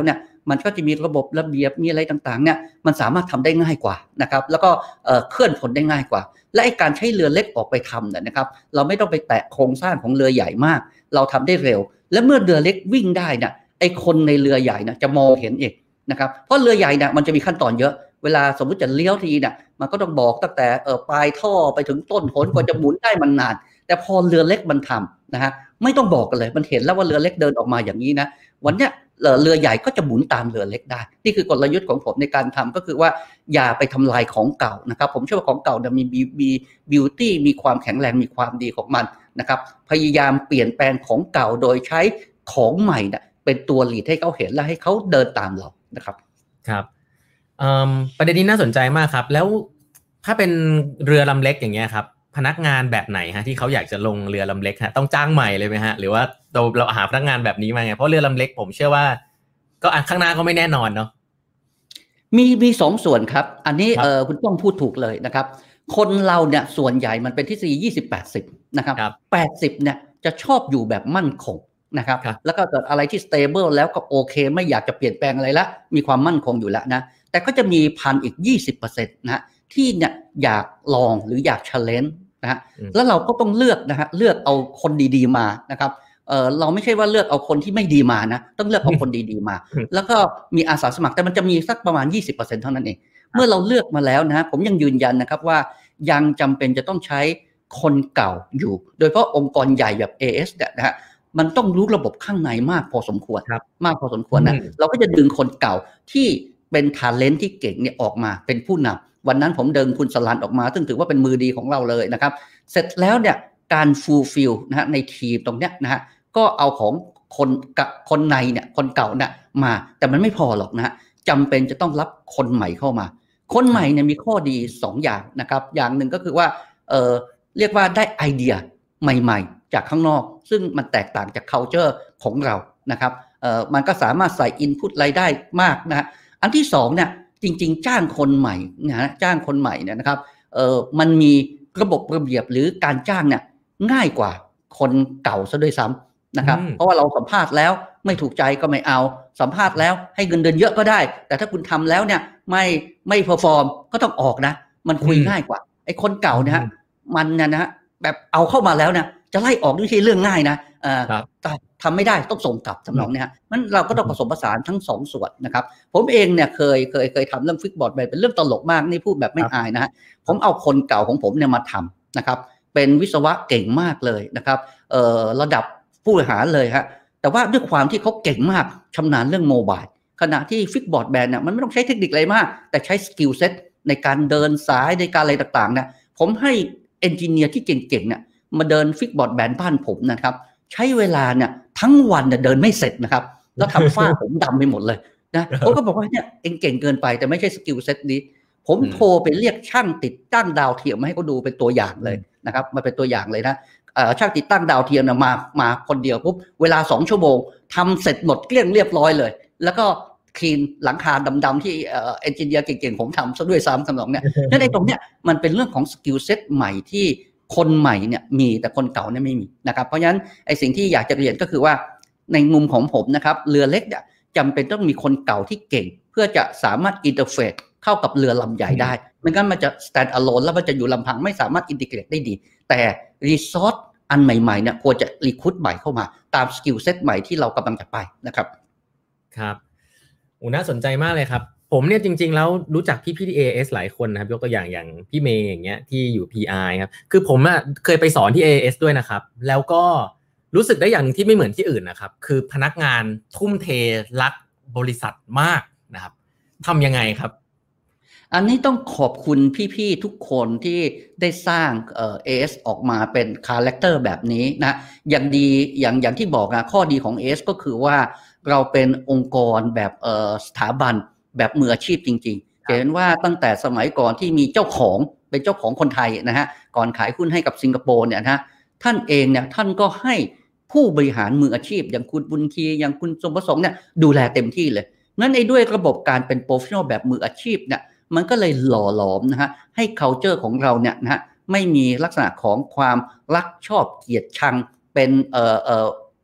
มันก็จะมีระบบระเบียบมีอะไรต่างๆเนี่ยมันสามารถทำได้ง่ายกว่านะครับแล้วก็เคลื่อนพลได้ง่ายกว่าและไอ้การใช้เรือเล็กออกไปทำเนี่ยนะครับเราไม่ต้องไปแตะโครงสร้างของเรือใหญ่มากเราทำได้เร็วและเมื่อเรือเล็กวิ่งได้เนี่ยไอ้คนในเรือใหญ่เนี่ยจะมองเห็นเองนะครับเพราะเรือใหญ่เนี่ยมันจะมีขั้นตอนเยอะเวลาสมมุติจะเลี้ยวทีเนี่ยมันก็ต้องบอกตั้งแต่เออปลายท่อไปถึงต้นหนกว่าจะหมุนได้มันนานแต่พอเรือเล็กมันทำนะฮะไม่ต้องบอกกันเลยมันเห็นแล้วว่าเรือเล็กเดินออกมาอย่างนี้นะวันเนี้ยเรือใหญ่ก็จะหมุนตามเรือเล็กได้นี่คือกลยุทธ์ของผมในการทำก็คือว่าอย่าไปทำลายของเก่านะครับผมเชื่อว่าของเก่าเนี่ยมีมีบิวตี้มีความแข็งแรงมีความดีของมันนะครับพยายามเปลี่ยนแปลงของเก่าโดยใช้ของใหม่เนี่ยเป็นตัวลีดให้เขาเห็นและให้เขาเดินตามเรานะครับครับประเด็นนี้น่าสนใจมากครับแล้วถ้าเป็นเรือลำเล็กอย่างเงี้ยครับพนักงานแบบไหนฮะที่เขาอยากจะลงเรือลำเล็กฮะต้องจ้างใหม่เลยไหมฮะหรือว่าเราเราหาพนักงานแบบนี้มาไงเพราะเรือลำเล็กผมเชื่อว่าก็ข้างหน้าก็ไม่แน่นอนเนาะมีมีสองส่วนครับอันนี้เออคุณต้องพูดถูกเลยนะครับคนเราเนี่ยส่วนใหญ่มันเป็นทฤษฎียี่สิบ แปดสิบนะครับแปดสิบเนี่ยจะชอบอยู่แบบมั่นคงนะครับแล้วก็เกิดอะไรที่ stable แล้วก็โอเคไม่อยากจะเปลี่ยนแปลงอะไรละมีความมั่นคงอยู่แล้วนะแต่ก็จะมีพันอีก ยี่สิบเปอร์เซ็นต์ นะฮะที่เนี่ยอยากลองหรืออยาก challenge นะฮะแล้วเราก็ต้องเลือกนะฮะเลือกเอาคนดีๆมานะครับเออเราไม่ใช่ว่าเลือกเอาคนที่ไม่ดีมานะต้องเลือกเอาคนดีๆมาแล้วก็มีอาสาสมัครแต่มันจะมีสักประมาณ ยี่สิบเปอร์เซ็นต์ เท่านั้นเองเมื่อเราเลือกมาแล้วนะผมยังยืนยันนะครับว่ายังจำเป็นจะต้องใช้คนเก่าอยู่โดยเฉพาะองค์กรใหญ่แบบ เอ เอส เนี่ยนะฮะมันต้องรู้ระบบข้างในมากพอสมควรมากพอสมควรนะเราก็จะดึงคนเก่าที่เป็น talent ที่เก่งเนี่ยออกมาเป็นผู้นำวันนั้นผมดึงคุณสลันออกมาซึ่งถือว่าเป็นมือดีของเราเลยนะครับเสร็จแล้วเนี่ยการ fulfill นะฮะในทีมตรงเนี้ยนะฮะก็เอาของคนกับคนในเนี่ยคนเก่าเนี่ยมาแต่มันไม่พอหรอกนะฮะจำเป็นจะต้องรับคนใหม่เข้ามาคนใหม่เนี่ยมีข้อดีสองอย่างนะครับอย่างหนึ่งก็คือว่าเออเรียกว่าได้ไอเดียใหม่ๆจากข้างนอกซึ่งมันแตกต่างจาก culture ของเรานะครับเออมันก็สามารถใส่ input รายได้มากนะฮะอันที่สองเนี่ยจริงๆจ้างคนใหม่นะฮะจ้างคนใหม่เนี่ยนะครับเออมันมีระบบระเบียบหรือการจ้างเนี่ยง่ายกว่าคนเก่าซะด้วยซ้ำนะครับเพราะว่าเราสัมภาษณ์แล้วไม่ถูกใจก็ไม่เอาสัมภาษณ์แล้วให้เงินเดือนเยอะก็ได้แต่ถ้าคุณทำแล้วเนี่ยไม่ไม่เพอร์ฟอร์มก็ต้องออกนะมันคุยง่ายกว่าไอ้คนเก่าเนี่ยฮะมันเนี่ยนะแบบเอาเข้ามาแล้วเนี่ยจะไล่ออกไม่ใช่เรื่องง่ายนะเอ่อแต่ทำไม่ได้ต้องส่งกลับสำนองเนี่ยฮะมันเราก็ต้องผสมผสานทั้งสองส่วนนะครับผมเองเนี่ยเคยเคยเคยทำเรื่องฟิกบอร์ดไปเป็นเรื่องตลกมากนี่พูดแบบไม่อายนะฮะผมเอาคนเก่าของผมเนี่ยมาทำนะครับเป็นวิศวะเก่งมากเลยนะครับเอ่อระดับผู้บริหารเลยฮะแต่ว่าด้วยความที่เขาเก่งมากชำนาญเรื่องโมบายขณะที่ฟิกบอร์ดแบนเนี่ยมันไม่ต้องใช้เทคนิคอะไรมากแต่ใช้สกิลเซ็ตในการเดินสายในการอะไรต่างๆเนี่ยผมให้เอนจิเนียร์ที่เก่งๆเนี่ยมาเดินฟิกบอร์ดแบนบ้านผมนะครับใช้เวลาเนี่ยทั้งวันเนี่ยเดินไม่เสร็จนะครับแล้วทำฝ้าผมดำไปหมดเลยนะผมก็บอกว่าเนี่ยเองเก่งเกินไปแต่ไม่ใช่สกิลเซ็ตนี้ผมโทรไปเรียกช่างติดตั้งดาวเทียมมาให้เขาดูเป็นตัวอย่างเลยนะครับมาเป็นตัวอย่างเลยนะช่างติดตั้งดาวเทียมนะมามาคนเดียวปุ๊บเวลาสองชั่วโมงทำเสร็จหมดเกลี้ยงเรียบร้อยเลยแล้วก็คลีนหลังคาดำๆที่เอนจิเนียร์เก่งๆผมทำซะด้วยซ้ำสำนองเนี่ยนั่นไอ้ตรงเนี้ยมันเป็นเรื่องของสกิลเซ็ตใหม่ที่คนใหม่เนี่ยมีแต่คนเก่าเนี่ยไม่มีนะครับเพราะฉะนั้นไอ้สิ่งที่อยากจะเรียนก็คือว่าในมุมของผมนะครับเรือเล็กเนี่ยจำเป็นต้องมีคนเก่าที่เก่งเพื่อจะสามารถอินเตอร์เฟซเข้ากับเรือลำใหญ่ได้ไม่งั้นมันจะ stand alone แล้วมันจะอยู่ลำพังไม่สามารถอินทิเกรตได้ดีแต่รีซอสอันใหม่ๆเนี่ยควรจะรีคูดใหม่เข้ามาตามสกิลเซ็ตใหม่ที่เรากำลังจะไปนะครับครับโอ้น่าสนใจมากเลยครับผมเนี่ยจริงๆแล้วรู้จักพี่พี่ที่ เอ เอส หลายคนนะครับยกตัวอย่างอย่างพี่เมย์อย่างเงี้ยที่อยู่ พี อาร์ ครับคือผมอ่ะเคยไปสอนที่ เอ เอส ด้วยนะครับแล้วก็รู้สึกได้อย่างนึงที่ไม่เหมือนที่อื่นนะครับคือพนักงานทุ่มเทรักบริษัทมากนะครับทำยังไงครับอันนี้ต้องขอบคุณพี่ๆทุกคนที่ได้สร้างเอ่อ เอ เอส ออกมาเป็นคาแรคเตอร์แบบนี้นะอย่างดีอย่างอย่างที่บอกนะข้อดีของ เอ เอส ก็คือว่าเราเป็นองค์กรแบบเอ่อสถาบันแบบมืออาชีพจริงๆเห็นว่าตั้งแต่สมัยก่อนที่มีเจ้าของเป็นเจ้าของคนไทยนะฮะก่อนขายหุ้นให้กับสิงคโปร์เนี่ยนะท่านเองเนี่ยท่านก็ให้ผู้บริหารมืออาชีพอย่างคุณบุญคีอย่างคุณสมประสงค์เนี่ยดูแลเต็มที่เลยงั้นไอ้ด้วยระบบการเป็นโปรเฟชชั่นอลแบบมืออาชีพเนี่ยมันก็เลยหล่อหลอมนะฮะให้ culture ของเราเนี่ยนะฮะไม่มีลักษณะของความรักชอบเกลียดชังเป็นเอ่อเอ่อ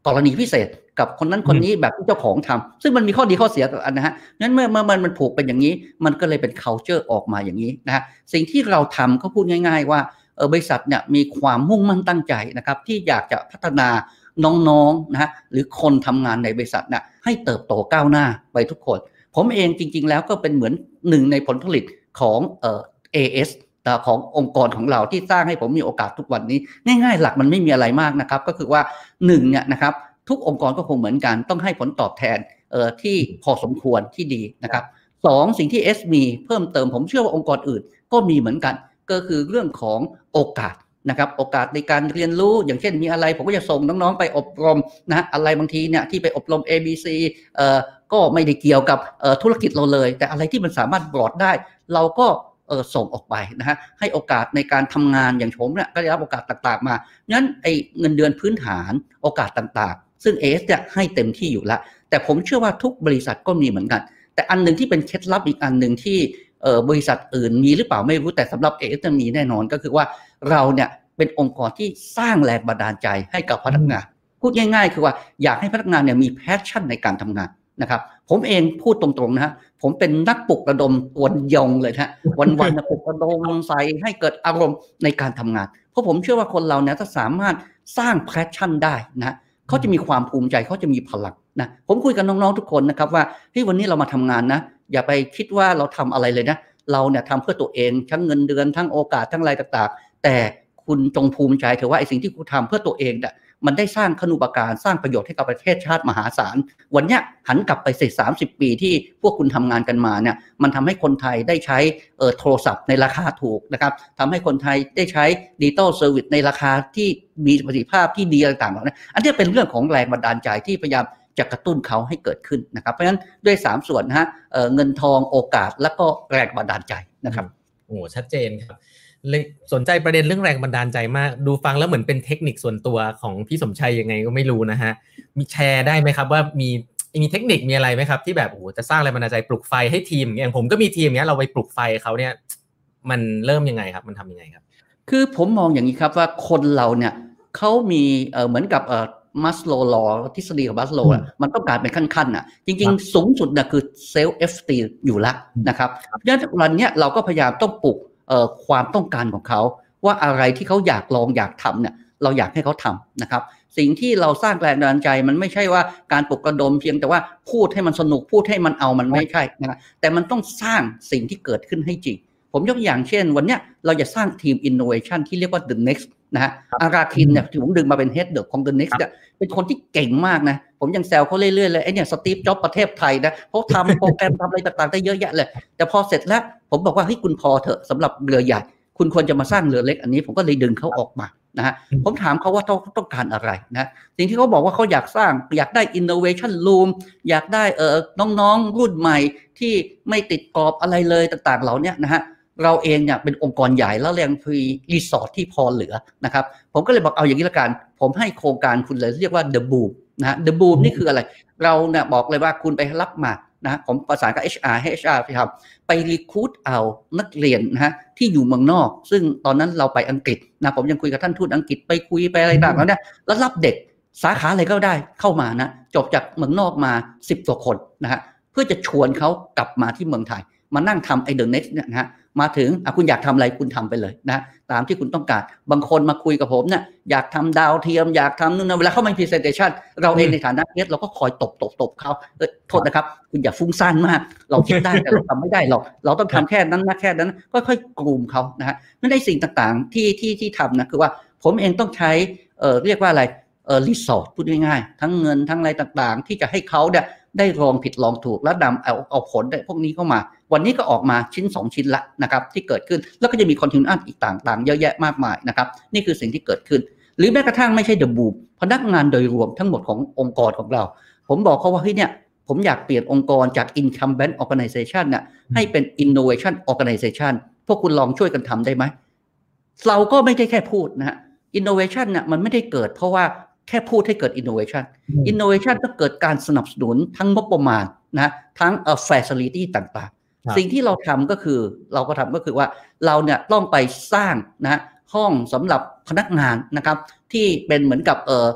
กรณีพิเศษกับคนนั้นคนนี้แบบที่เจ้าของทำซึ่งมันมีข้อดีข้อเสียกันนะฮะงั้นเมื่อเมื่อมันมันผูกเป็นอย่างนี้มันก็เลยเป็น culture ออกมาอย่างนี้นะฮะสิ่งที่เราทำก็พูดง่ายๆว่าเออบริษัทเนี่ยมีความมุ่งมั่นตั้งใจนะครับที่อยากจะพัฒนาน้องๆนะฮะหรือคนทำงานในบริษัทเนี่ยให้เติบโตก้าวหน้าไปทุกคนผมเองจริงๆแล้วก็เป็นเหมือนหนึ่งในผลผลิตของเอ่อ เอ เอส ขององค์กรของเราที่สร้างให้ผมมีโอกาสทุกวันนี้ง่ายๆหลักมันไม่มีอะไรมากนะครับก็คือว่าหนึ่งเนี่ยนะครับทุกองค์กรก็คงเหมือนกันต้องให้ผลตอบแทนเอ่อที่พอสมควรที่ดีนะครับสองสิ่งที่ S มีเพิ่มเติมผมเชื่อว่าองค์กรอื่นก็มีเหมือนกันก็คือเรื่องของโอกาสนะครับโอกาสในการเรียนรู้อย่างเช่นมีอะไรผมก็จะส่งน้องๆไปอบรมนะอะไรบางทีเนี่ยที่ไปอบรม เอ บี ซี เอ่อก็ไม่ได้เกี่ยวกับเอ่อธุรกิจเราเลยแต่อะไรที่มันสามารถบรอดได้เราก็เออส่งออกไปนะฮะให้โอกาสในการทำงานอย่างผมเนี่ยก็ได้รับโอกาสต่างๆมางั้นไอ้เงินเดือนพื้นฐานโอกาสต่างๆซึ่ง เอ เอส เนี่ยให้เต็มที่อยู่แล้วแต่ผมเชื่อว่าทุกบริษัทก็มีเหมือนกันแต่อันนึงที่เป็นเคล็ดลับอีกอันนึงที่เอ่อบริษัทอื่นมีหรือเปล่าไม่รู้แต่สำหรับ เอ เอส จะมีแน่นอนก็คือว่าเราเนี่ยเป็นองค์กรที่สร้างแรงบันดาลใจให้กับพนักงานพูดง่ายๆคือว่าอยากให้พนักงานเนี่ยมีแพชชั่นในการทำงานนะครับผมเองพูดตรงๆนะฮะผมเป็นนักปลุกระดมตัวยงเลยนะวันๆปลุกระดมใส่ให้เกิดอารมณ์ในการทำงานเพราะผมเชื่อว่าคนเราเนี่ยถ้าสามารถสร้างแพชชั่นได้นะเขาจะมีความภูมิใจเขาจะมีพลังนะผมคุยกับน้องๆทุกคนนะครับว่าที่วันนี้เรามาทำงานนะอย่าไปคิดว่าเราทำอะไรเลยนะเราเนี่ยทำเพื่อตัวเองทั้งเงินเดือนทั้งโอกาสทั้งอะไรต่างๆแต่คุณจงภูมิใจเถอะว่าไอ้สิ่งที่คุณทำเพื่อตัวเองเนี่ยมันได้สร้างคุณูปการสร้างประโยชน์ให้กับประเทศชาติมหาศาลวันนี้หันกลับไปสิสามสิบปีที่พวกคุณทำงานกันมาเนี่ยมันทำให้คนไทยได้ใช้เอ่อโทรศัพท์ในราคาถูกนะครับทำให้คนไทยได้ใช้ดิจิตอลเซอร์วิสในราคาที่มีประสิทธิภาพที่ดีต่างๆเหล่านี้อันนี้เป็นเรื่องของแรงบันดาลใจที่พยายามจะกระตุ้นเขาให้เกิดขึ้นนะครับเพราะฉะนั้นด้วยสามส่วนนะฮะเอ่อเงินทองโอกาสและก็แรงบันดาลใจนะครับโอ้ชัดเจนครับเลยสนใจประเด็นเรื่องแรงบันดาลใจมากดูฟังแล้วเหมือนเป็นเทคนิคส่วนตัวของพี่สมชัยยังไงก็ไม่รู้นะฮะมีแชร์ได้ไหมครับว่ามีมีเทคนิคมีอะไรไหมครับที่แบบโอ้จะสร้างแรงบันดาลใจปลุกไฟให้ทีมอย่างผมก็มีทีมเนี้ยเราไปปลุกไฟเขาเนี่ยมันเริ่มยังไงครับมันทำยังไงครับคือผมมองอย่างนี้ครับว่าคนเราเนี่ยเขามีเอ่อเหมือนกับเอ่อมัสโลว์ลอทฤษฎีของมัสโลว์มันต้องการเป็นขั้นๆน่ะจริงๆสูงสุดน่ะคือเซลฟ์เอสตีมอยู่แล้วนะครับดังนั้นวันนี้เราก็พยายามต้องปลุกเอ่อความต้องการของเขาว่าอะไรที่เขาอยากลองอยากทำเนี่ยเราอยากให้เขาทำนะครับสิ่งที่เราสร้างแรงบันดาลใจมันไม่ใช่ว่าการปลุกระดมเพียงแต่ว่าพูดให้มันสนุกพูดให้มันเอามันไม่ใช่นะครับแต่มันต้องสร้างสิ่งที่เกิดขึ้นให้จริงผมยกอย่างเช่นวันนี้เราจะสร้างทีม innovation ที่เรียกว่า The Next นะฮะอาราคินเนี่ยที่ผมดึงมาเป็น head ของ The Next เนี่ยเป็นคนที่เก่งมากนะผมยังแซวเขาเรื่อยๆเลยไอ้เนี่ยสตีฟจ็อบส์ประเทศไทยนะเขาทำโปรแกรมทำอะไรต่างๆได้เยอะแยะเลยแต่พอเสร็จแล้วผมบอกว่าเฮ้ยคุณพอเถอะสำหรับเรือใหญ่คุณควรจะมาสร้างเรือเล็กอันนี้ผมก็เลยดึงเขาออกมานะฮะผมถามเขาว่าเขาต้องการอะไรนะสิ่งที่เขาบอกว่าเขาอยากสร้างอยากได้ innovation room อยากได้เออน้องๆรุ่นใหม่ที่ไม่ติดกรอบอะไรเลยต่างๆเหล่านี้นะฮะเราเองเนี่ยเป็นองค์กรใหญ่แล้วเรียงมีรีสอร์ทที่พอเหลือนะครับผมก็เลยบอกเอาอย่างนี้ละกันผมให้โครงการคุณเลยเรียกว่า The Boom นะฮะ The Boom นี่คืออะไรเราเนี่ยบอกเลยว่าคุณไปรับมานะผมประสานกับ เอช อาร์ ให้ เอช อาร์ ไปทำไปรีคูดเอานักเรียนนะฮะที่อยู่เมืองนอกซึ่งตอนนั้นเราไปอังกฤษนะผมยังคุยกับท่านทูตอังกฤษไปคุยไปอะไรต่างๆแล้วเนี่ยแล้วรับเด็กสาขาอะไรก็ได้เข้ามานะจบจากเมืองนอกมาสิบกว่าคนนะฮะเพื่อจะชวนเขากลับมาที่เมืองไทยมานั่งทำไอ้ The Next เนี่ยนะฮะมาถึงอ่ะคุณอยากทำอะไรคุณทำไปเลยนะตามที่คุณต้องการบางคนมาคุยกับผมเนี่ยอยากทำดาวเทียมอยากทำนู่นนะเวลาเข้ามา presentation เราเองในฐานะเอสเราก็คอยตบตบตบเขาเออโทษนะครับคุณอย่าฟุ้งซ่านมากเราคิดได้แต่เราทำไม่ได้หรอกเราต้องทำแค่นั้นนะแค่นั้นก็ค่อยกลุ่มเขานะฮะนั่นได้สิ่งต่างๆที่ที่ที่ทำนะคือว่าผมเองต้องใช้เอ่อเรียกว่าอะไรเอ่อรีสอร์ทพูดง่ายๆทั้งเงินทั้งอะไรต่างๆที่จะให้เขาเนี่ยได้ลองผิดลองถูกแล้วนำเอาเอาผลได้พวกนี้เข้ามาวันนี้ก็ออกมาชิ้นสองชิ้นละนะครับที่เกิดขึ้นแล้วก็จะมีคอนทิวอันอีกต่างๆเยอะแยะมากมายนะครับนี่คือสิ่งที่เกิดขึ้นหรือแม้กระทั่งไม่ใช่ The Boom พนักงานโดยรวมทั้งหมดขององค์กรของเราผมบอกเขาว่าเฮ้ยเนี่ยผมอยากเปลี่ยนองค์กรจาก incumbent organization เนี่ยให้เป็น innovation organization พวกคุณลองช่วยกันทำได้ไหมเราก็ไม่ได้แค่พูดนะฮะ innovation เนี่ยมันไม่ได้เกิดเพราะว่าแค่พูดให้เกิด innovation innovation ต้องเกิดการสนับสนุนทั้งงบประมาณนะทั้งเอ่อ facility ต่างๆสิ่งที่เราทำก็คือเราก็ทำก็คือว่าเราเนี่ยต้องไปสร้างนะห้องสำหรับพนักงานนะครับที่เป็นเหมือนกับเอ่อ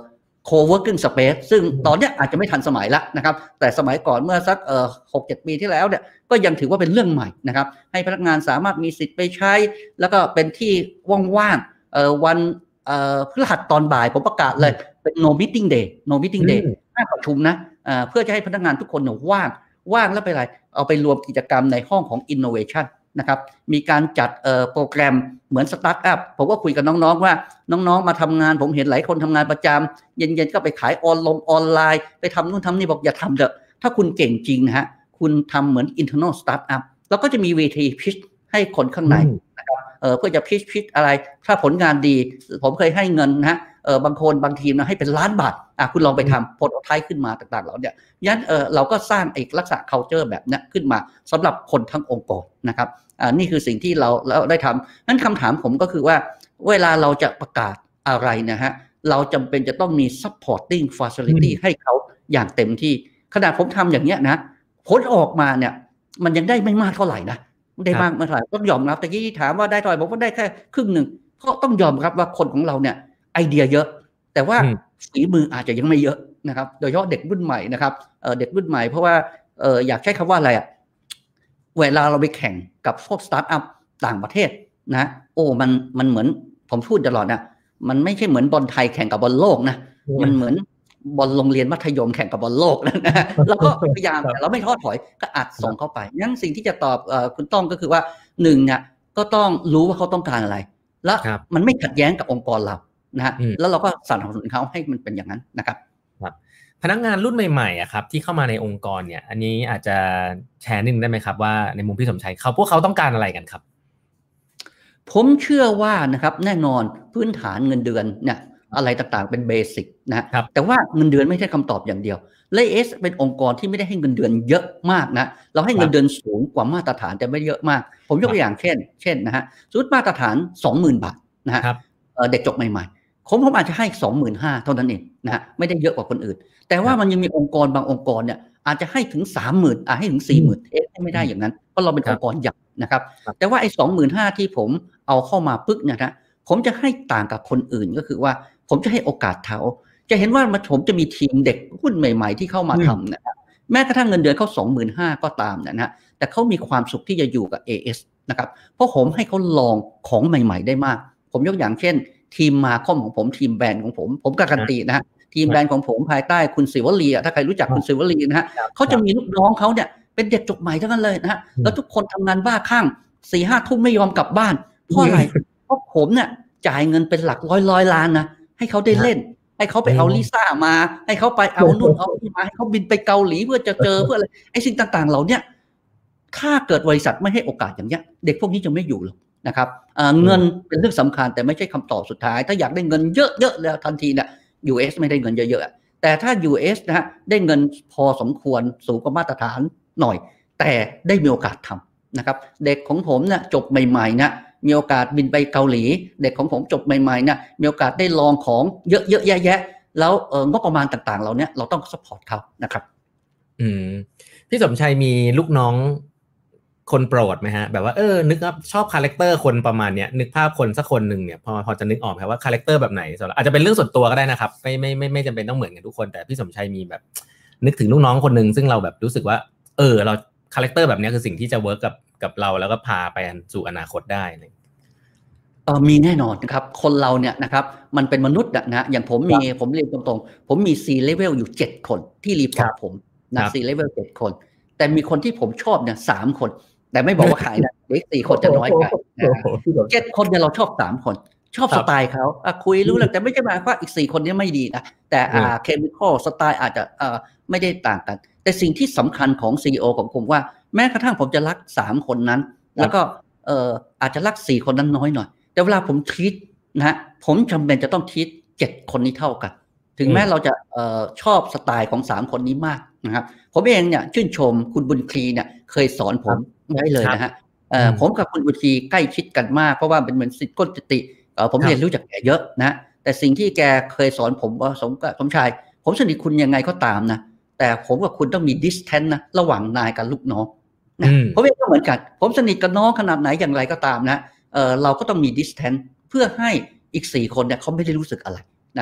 co-working space ซึ่งตอนนี้อาจจะไม่ทันสมัยละนะครับแต่สมัยก่อนเมื่อสักเอ่อหกเจ็ดปีที่แล้วเนี่ยก็ยังถือว่าเป็นเรื่องใหม่นะครับให้พนักงานสามารถมีสิทธิ์ไปใช้แล้วก็เป็นที่ว่างๆเอ่อวันเอ่อพฤหัสตอนบ่ายผมประกาศเลยเป็น no meeting day no meeting day ห้ามประชุมนะเอ่อเพื่อจะให้พนักงานทุกคนเนี่ยว่างว่างแล้วไปอะไรเอาไปรวมกิจกรรมในห้องของ innovation นะครับมีการจัดเอ่อโปรแกรมเหมือนสตาร์ทอัพผมก็คุยกับน้องๆว่าน้องๆมาทำงานผมเห็นหลายคนทำงานประจำเย็นๆก็ไปขายออนลงออนไลน์ไปทำนู่นทำนี่บอกอย่าทำเถอะถ้าคุณเก่งจริงนะฮะคุณทำเหมือน internal startup แล้วก็จะมีเวทีพิชให้คนข้างในนะครับเอ่อเพื่อจะพิชพิชอะไรถ้าผลงานดีผมเคยให้เงินนะฮะเออบางคนบางทีมนะให้เป็นล้านบาทอ่ะคุณลองไปทำโปรโตไทป์ขึ้นมาต่างๆแล้วเนี่ยยันเออเราก็สร้างไอ้ลักษณะ culture แบบนี้ขึ้นมาสำหรับคนทั้งองค์กรนะครับอ่านี่คือสิ่งที่เราเราได้ทำนั้นคำถามผมก็คือว่าเวลาเราจะประกาศอะไรนะฮะเราจำเป็นจะต้องมี supporting facility ให้เขาอย่างเต็มที่ขนาดผมทำอย่างเงี้ยนะผลออกมาเนี่ยมันยังได้ไม่มากเท่าไหร่นะได้มากเมื่อไหร่ต้องยอมรับแต่ที่ถามว่าได้เท่าไหร่ผมก็ได้แค่ครึ่งหนึ่งเพราะต้องยอมรับว่าคนของเราเนี่ยไอเดียเยอะแต่ว่าฝีมืออาจจะยังไม่เยอะนะครับโดยเฉพาะเด็กรุ่นใหม่นะครับเอ่อเด็กรุ่นใหม่เพราะว่าเอ่ออยากใช้คำว่าอะไรอ่ะเวลาเราไปแข่งกับพวกสตาร์ทอัพต่างประเทศนะโอ้มันมันเหมือนผมพูดตลอดนะมันไม่ใช่เหมือนบอลไทยแข่งกับบอลโลกนะมันเหมือนบอลโรงเรียนมัธยมแข่งกับบอลโลกนะแล้วก็พยายามแต่เราไม่ท้อถอยก็อัดส่งเข้าไปงั้นสิ่งที่จะตอบเอ่อคุณต้องก็คือว่าหนึ่งเนี่ยก็ต้องรู้ว่าเขาต้องการอะไรและมันไม่ขัดแย้งกับองค์กรเรานะฮะแล้วเราก็สนับสนุนเขาให้มันเป็นอย่างนั้นนะครับพนักงานรุ่นใหม่ๆอะครับที่เข้ามาในองค์กรเนี่ยอันนี้อาจจะแชร์นิดนึงได้ไหมครับว่าในมุมพี่สมชัยเขาพวกเขาต้องการอะไรกันครับผมเชื่อว่านะครับแน่นอนพื้นฐานเงินเดือนเนี่ยอะไรต่างๆเป็นเบสิกนะแต่ว่าเงินเดือนไม่ใช่คำตอบอย่างเดียวและเอสเป็นองค์กรที่ไม่ได้ให้เงินเดือนเยอะมากนะเราให้เงินเดือนสูงกว่ามาตรฐานแต่ไม่เยอะมากผมยกตัวอย่างเช่นเช่นนะฮะสมมุติมาตรฐาน สองหมื่น บาทนะฮะเด็กจบใหม่ๆผมผมอาจจะให้ สองหมื่นห้าพัน เท่านั้นเองนะฮะไม่ได้เยอะกว่าคนอื่นแต่ว่ามันยังมีองค์กรบางองค์กรเนี่ยอาจจะให้ถึง สามหมื่น อ่ะให้ถึง สี่หมื่น เอสไม่ได้อย่างนั้นเพราะเราเป็นองค์กรใหญ่นะครับแต่ว่าไอ้ สองหมื่นห้าพัน ที่ผมเอาเข้ามาปึ๊กเนี่ยนะผมจะให้ต่างกับคนอื่นก็คือว่าผมจะให้โอกาสเขาจะเห็นว่ามาผมจะมีทีมเด็กรุ่นใหม่ๆที่เข้ามาทำนะครับแม้กระทั่งเงินเดือนเขา สองหมื่นห้าพัน ก็ตามนะฮะแต่เขามีความสุขที่จะอยู่กับ เอ เอส นะครับเพราะผมให้เขาลองของใหม่ๆได้มากผมยกอย่างเช่นทีมมาคอมของผมทีมแบรนด์ของผมผมการันตีนะฮะทีมแบรนด์ของผมภายใต้คุณศิวลีถ้าใครรู้จักคุณศิวลีนะฮะเขาจะมีลูกน้องเขาเนี่ยเป็นเด็กจบใหม่ทั้งนั้นเลยนะฮะแล้วทุกคนทำงานบ้าคลั่ง สี่ห้า ทุ่มไม่ยอมกลับบ้านเพราะอะไรเพราะผมเนี่ยจ่ายเงินเป็นหลักร้อยร้อยล้านนะให้เขาได้เล่นให้เขาไปเอาลิซ่ามาให้เขาไปเอานู่นเอานี่มาให้เขาบินไปเกาหลีเพื่อจะเจอเพื่ออะไรไอ้สิ่งต่างๆเหล่านี้ถ้าเกิดบริษัทไม่ให้โอกาสอย่างเงี้ยเด็กพวกนี้จะไม่อยู่หรอกนะครับเงินเป็นเรื่องสำคัญแต่ไม่ใช่คำตอบสุดท้ายถ้าอยากได้เงินเยอะๆแล้วทันทีเนี่ย ยู เอส ไม่ได้เงินเยอะๆแต่ถ้า ยู เอส นะฮะได้เงินพอสมควรสูงกว่ามาตรฐานหน่อยแต่ได้มีโอกาสทำนะครับเด็กของผมเนี่ยจบใหม่ๆเนี่ยมีโอกาสบินไปเกาหลีเด็กของผมจบใหม่ๆเนี่ยมีโอกาสได้ลองของเยอะๆแยะๆแล้วเอองบประมาณต่างๆเราเนี่ยเราต้องซัพพอร์ตเขานะครับอืมพี่สมชัยมีลูกน้องคนโปรดไหมฮะแบบว่าเออนึกว่าชอบคาแรคเตอร์คนประมาณเนี้ยนึกภาพคนสักคนหนึ่งเนี่ยพอพอจะนึกออกไหมว่าคาแรคเตอร์แบบไหนอาจจะเป็นเรื่องส่วนตัวก็ได้นะครับไม่ไม่ไม่ไม่จำเป็นต้องเหมือนกันทุกคนแต่พี่สมชัยมีแบบนึกถึงลูกน้องคนหนึ่งซึ่งเราแบบรู้สึกว่าเออเราคาแรคเตอร์แบบนี้คือสิ่งที่จะเวิร์กกับกับเราแล้วก็พาไปสู่อนาคตได้เลยเออมีแน่นอนนะครับคนเราเนี่ยนะครับมันเป็นมนุษย์นะอย่างผมมีผมเรียนตรงๆผมมี C level อยู่เจ็ดคนที่รีพอร์ตผมนะ C level เจ็ดคนแต่มีคนที่ผมชอบเนี่ยสามคนแต่ไม่บอกว่าใครนะเด็กสี่คนจะน้อยไปเจ็ดคนเนี่ยเราชอบสามคนชอบสไตล์เขาคุยรู้แหละแต่ไม่ใช่หมายความว่าอีกสี่คนนี้ไม่ดีนะแต่อ่าเคมีคอลสไตล์อาจจะเอ่อไม่ได้ต่างกันแต่สิ่งที่สำคัญของ ซี อี โอ ของผมว่าแม้กระทั่งผมจะรักสามคนนั้นแล้วก็เอ่ออาจจะรักสี่คนนั้นน้อยหน่อยแต่เวลาผมทีทนะฮะผมจำเป็นจะต้องทีทเจ็ดคนนี้เท่ากันถึงแม้เราจะเอ่อชอบสไตล์ของสามคนนี้มากนะครับผมเองเนี่ยชื่นชมคุณบุญคลีเนี่ยเคยสอนผมไว้เลยนะฮะเอ่อผมกับคุณบุญคลีใกล้ชิดกันมากเพราะว่าเป็นเหมือนศิษย์ก้นจิติเอ่อผมเรียนรู้จากแกเยอะนะแต่สิ่งที่แกเคยสอนผมว่าสมกับสมชายผมสนิทคุณยังไงก็ตามนะแต่ผมกับคุณต้องมี distance นะระหว่างนายกับลูกน้องนะผมเองก็เหมือนกันผมสนิทกับน้องขนาดไหนอย่างไรก็ตามนะเออเราก็ต้องมี distance เพื่อให้อีกสี่คนเนี่ยเขาไม่ได้รู้สึกอะไรนะครับ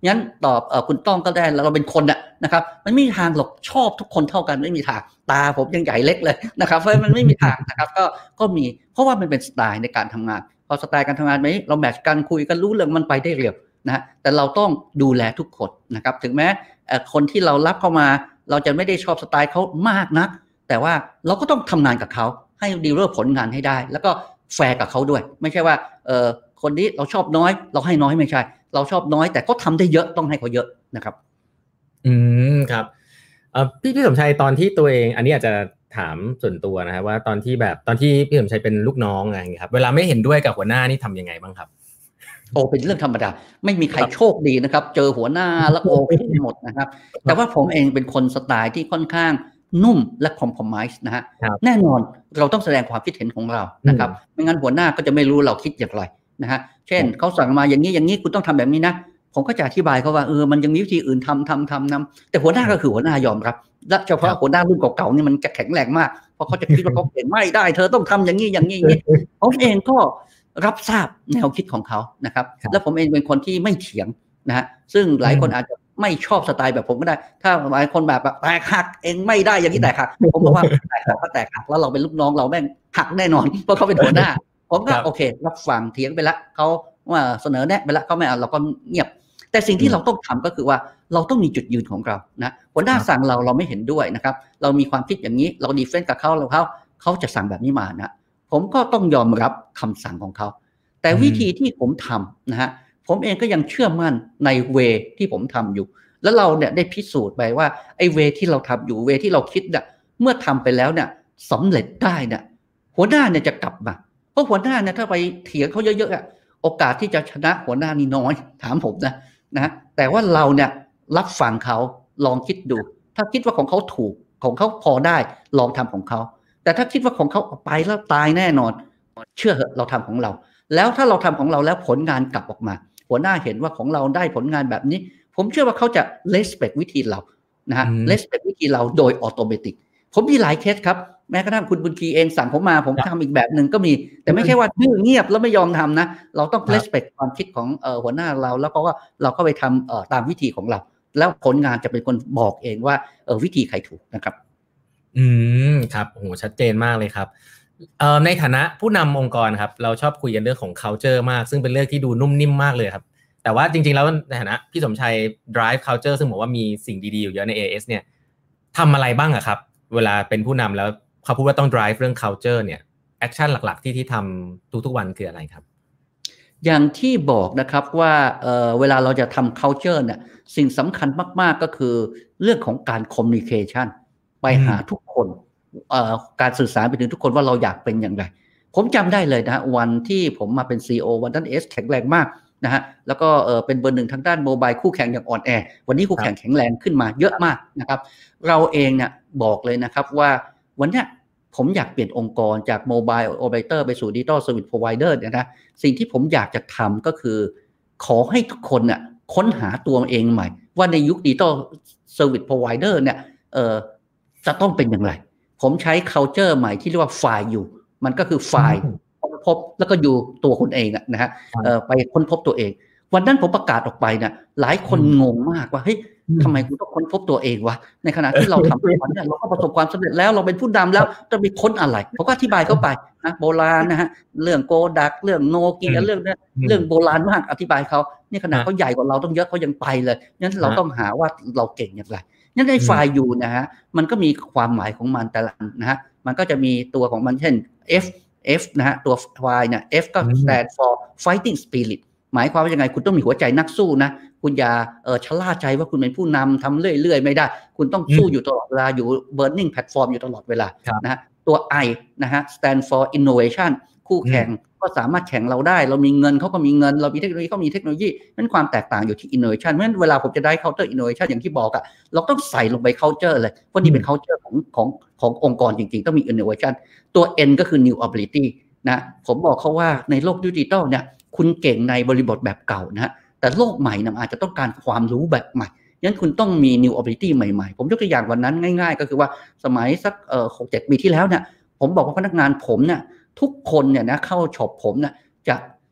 งั้นตอบเออคุณต้องก็ได้แล้วเราเป็นคนน่ะนะครับมันไม่มีทางหรอกชอบทุกคนเท่ากันไม่มีทางตาผมยังใหญ่เล็กเลยนะครับเพราะมันไม่มีทางนะครับก็ก็มีเพราะว่ามันเป็นสไตล์ในการทำงานพอสไตล์การทำงานไหมเราแมทช์กันคุยกันรู้เรื่องมันไปได้เร็วนะฮะแต่เราต้องดูแลทุกคนนะครับถึงแม้คนที่เรารับเข้ามาเราจะไม่ได้ชอบสไตล์เขามากนักแต่ว่าเราก็ต้องทำงานกับเขาให้ดีลเลอร์ผลงานให้ได้แล้วก็แฟร์กับเขาด้วยไม่ใช่ว่าเออคนนี้เราชอบน้อยเราให้น้อยไม่ใช่เราชอบน้อยแต่เขาทำได้เยอะต้องให้เขาเยอะนะครับอืมครับเอ่อพี่พี่สมชัยตอนที่ตัวเองอันนี้อาจจะถามส่วนตัวนะครับว่าตอนที่แบบตอนที่พี่สมชัยเป็นลูกน้องอะไรอย่างเงี้ยครับเวลาไม่เห็นด้วยกับหัวหน้านี่ทำยังไงบ้างครับโอ้เป็นเรื่องธรรมดาไม่มีใครโชคดีนะครับเจอหัวหน้าแล้วโอเคหมดนะครับแต่ว่าผมเองเป็นคนสไตล์ที่ค่อนข้างนุ่มและคอมเพลมไพร์นะฮะแน่นอนเราต้องแสดงความคิดเห็นของเรานะครับไม่งั้นหัวหน้าก็จะไม่รู้เราคิดอย่างไรนะฮะเช่นเขาสั่งมาอย่างนี้อย่างนี้คุณต้องทำแบบนี้นะผมก็จะอธิบายเขาว่าเออมันยังมีวิธีอื่นทำทำทำนำแต่หัวหน้าก็คือหัวหน้ายอมรับและเฉพาะหัวหน้ารุ่นเก่าๆนี่มันจะแข็งแรงมากเพราะเขาจะคิดว่าเขาเก่งไม่ได้เธอต้องทำอย่างนี้อย่างนี้อย่างนี้ผมเองก็รับทราบแนวคิดของเขานะครับและผมเองเป็นคนที่ไม่เถียงนะฮะซึ่งหลายคนอาจจะไม่ชอบสไตล์แบบผมก็ได้ถ้าหลายคนแบบแตกหักเองไม่ได้อย่างนี้แตกหักผมบอกว่าแตกหักก็แตกหักแล้วเราเป็นลูกน้องเราแม่งหักแน่นอนเพราะเขาเป็นหัวหน้าผมก็โอเครับฟังเถียงไปแล้วเขาว่าเสนอแนะไปแล้วเขาไม่เอาเราก็เงียบแต่สิ่งที่เราต้องทำก็คือว่าเราต้องมีจุดยืนของเรานะหัวหน้าสั่งเราเราไม่เห็นด้วยนะครับเรามีความคิดอย่างนี้เราดีเฟนต์กับเขาเราเขาเขาจะสั่งแบบนี้มานะผมก็ต้องยอมรับคำสั่งของเขาแต่วิธีที่ผมทำนะฮะผมเองก็ยังเชื่อมั่นในเวที่ผมทำอยู่แล้วเราเนี่ยได้พิสูจน์ไปว่าไอ้เวที่เราทำอยู่เวที่เราคิดเนี่ยเมื่อทำไปแล้วเนี่ยสำเร็จได้เนี่ยหัวหน้าเนี่ยจะกลับมาเพราะหัวหน้าเนี่ยถ้าไปเถียงเขาเยอะๆโอกาสที่จะชนะหัวหน้านี่น้อยถามผมนะนะแต่ว่าเราเนี่ยรับฟังเขาลองคิดดูถ้าคิดว่าของเขาถูกของเขาพอได้ลองทำของเขาแต่ถ้าคิดว่าของเขาไปแล้วตายแน่นอนเชื่อเหอะเราทำของเราแล้วถ้าเราทำของเราแล้วผลงานกลับออกมาหัวหน้าเห็นว่าของเราได้ผลงานแบบนี้ผมเชื่อว่าเขาจะ respect วิธีเรานะฮะ respect วิธีเราโดยออโตเมติกผมมีหลายเคสครับแม้กระทั่งคุณบุญคีเองสั่งผมมาผมทำอีกแบบหนึ่งก็มีแต่ไม่ใช่ว่าดื้อเงียบแล้วไม่ยอมทำนะเราต้อง respect ความคิดของเอ่อหัวหน้าเราแล้วก็ว่าเราก็ไปทำเอ่อตามวิธีของเราแล้วผลงานจะเป็นคนบอกเองว่าเออวิธีใครถูกนะครับอืมครับโอ้โหชัดเจนมากเลยครับเอ่อในฐานะผู้นำองค์กรครับเราชอบคุยกันเรื่องของ culture มากซึ่งเป็นเรื่องที่ดูนุ่มนิ่มมากเลยครับแต่ว่าจริงๆแล้วในฐานะพี่สมชัย drive culture ซึ่งบอกว่ามีสิ่งดีๆอยู่เยอะใน เอ เอส เนี่ยทำอะไรบ้างอะครับเวลาเป็นผู้นำแล้วเขาพูดว่าต้อง drive เรื่อง culture เนี่ย action หลักๆที่ที่ทำทุกๆวันคืออะไรครับอย่างที่บอกนะครับว่าเอ่อเวลาเราจะทำ culture เนี่ยสิ่งสำคัญมากๆก็คือเรื่องของการ communication ไปหาทุกคนเอ่อการสื่อสารไปถึงทุกคนว่าเราอยากเป็นอย่างไรผมจำได้เลยนะวันที่ผมมาเป็น ซี อี โอ วันนั้น เอส แข็งแรงมากนะฮะแล้วก็เอ่อเป็นเบอร์หนึ่งทางด้านโมบายคู่แข่งอย่างอ่อนแอวันนี้คู่แข่งแข็งแรงขึ้นมาเยอะมากนะครับเราเองเนี่ยบอกเลยนะครับว่าวันเนี้ยผมอยากเปลี่ยนองค์กรจากโมบายโอเปอเรเตอร์ไปสู่ดิจิทัลเซอร์วิสโปรไวเดอร์เนี่ยนะสิ่งที่ผมอยากจะทำก็คือขอให้ทุกคนน่ะค้นหาตัวเองใหม่ว่าในยุคดิจิทัลเซอร์วิสโปรไวเดอร์เนี่ยเอ่อจะต้องเป็นอย่างไรผมใช้ culture ใหม่ที่เรียกว่าฝ่ายอยู่มันก็คือฝ่ายค้นพบแล้วก็อยู่ตัวคุณเองอะนะฮะเอ่อไปค้นพบตัวเองวันนั้นผมประกาศออกไปเนี่ยหลายคนงงมากว่าเฮ้ยทำไมคุณต้องค้นพบตัวเองวะในขณะที่เราทำตอนนี้เราก็ประสบความสำเร็จแล้วเราเป็นผู้นำแล้วจะไปค้นอะไรผมก็อธิบายเข้าไปนะโบราณนะฮะเรื่องโกดักเรื่องโนเกียเรื่องนี้เรื่องโบราณมากอธิบายเขานี่ขนาดเขาใหญ่กว่าเราต้องเยอะเขายังไปเลยงั้นเราต้องหาว่าเราเก่งอย่างไรงั้นในฝ่ายอยู่นะฮะมันก็มีความหมายของมันแต่ละนะฮะมันก็จะมีตัวของมันเช่น F F นะฮะตัว Y เนี่ย F ก็ stand for fighting spirit หมายความว่ายังไงคุณต้องมีหัวใจนักสู้นะคุณอย่าเออชะล่าใจว่าคุณเป็นผู้นำทำเรื่อยๆไม่ได้คุณต้องสู้อยู่ตลอดเวลาอยู่ burning platform อยู่ตลอดเวลานะฮะตัว I นะฮะ stand for innovation คู่แข่งก็สามารถแข่งเราได้เรามีเงินเขาก็มีเงินเรามีเทคโนโลยีเขามีเทคโนโลยีนั้นความแตกต่างอยู่ที่ innovation เพราะฉะนั้นเวลาผมจะได้ counter innovation อย่างที่บอกอะเราต้องใส่ลงไป culture เลยเพราะนี่เป็น culture ของของขององค์กรจริงๆต้องมี innovation ตัว N ก็คือ new ability นะผมบอกเขาว่าในโลกดิจิทัลเนี่ยคุณเก่งในบริบทแบบเก่านะฮะแต่โลกใหม่นะอาจจะต้องการความรู้แบบใหม่งั้นคุณต้องมี new ability ใหม่ๆผมยกตัวอย่างวันนั้นง่ายๆก็คือว่าสมัยสักเอ่อ หกเจ็ด ปีที่แล้วเนี่ยผมบอกว่าพนักงานผมเนี่ยทุกคนเนี่ยนะเข้าช็อปผมเนี่ยจะ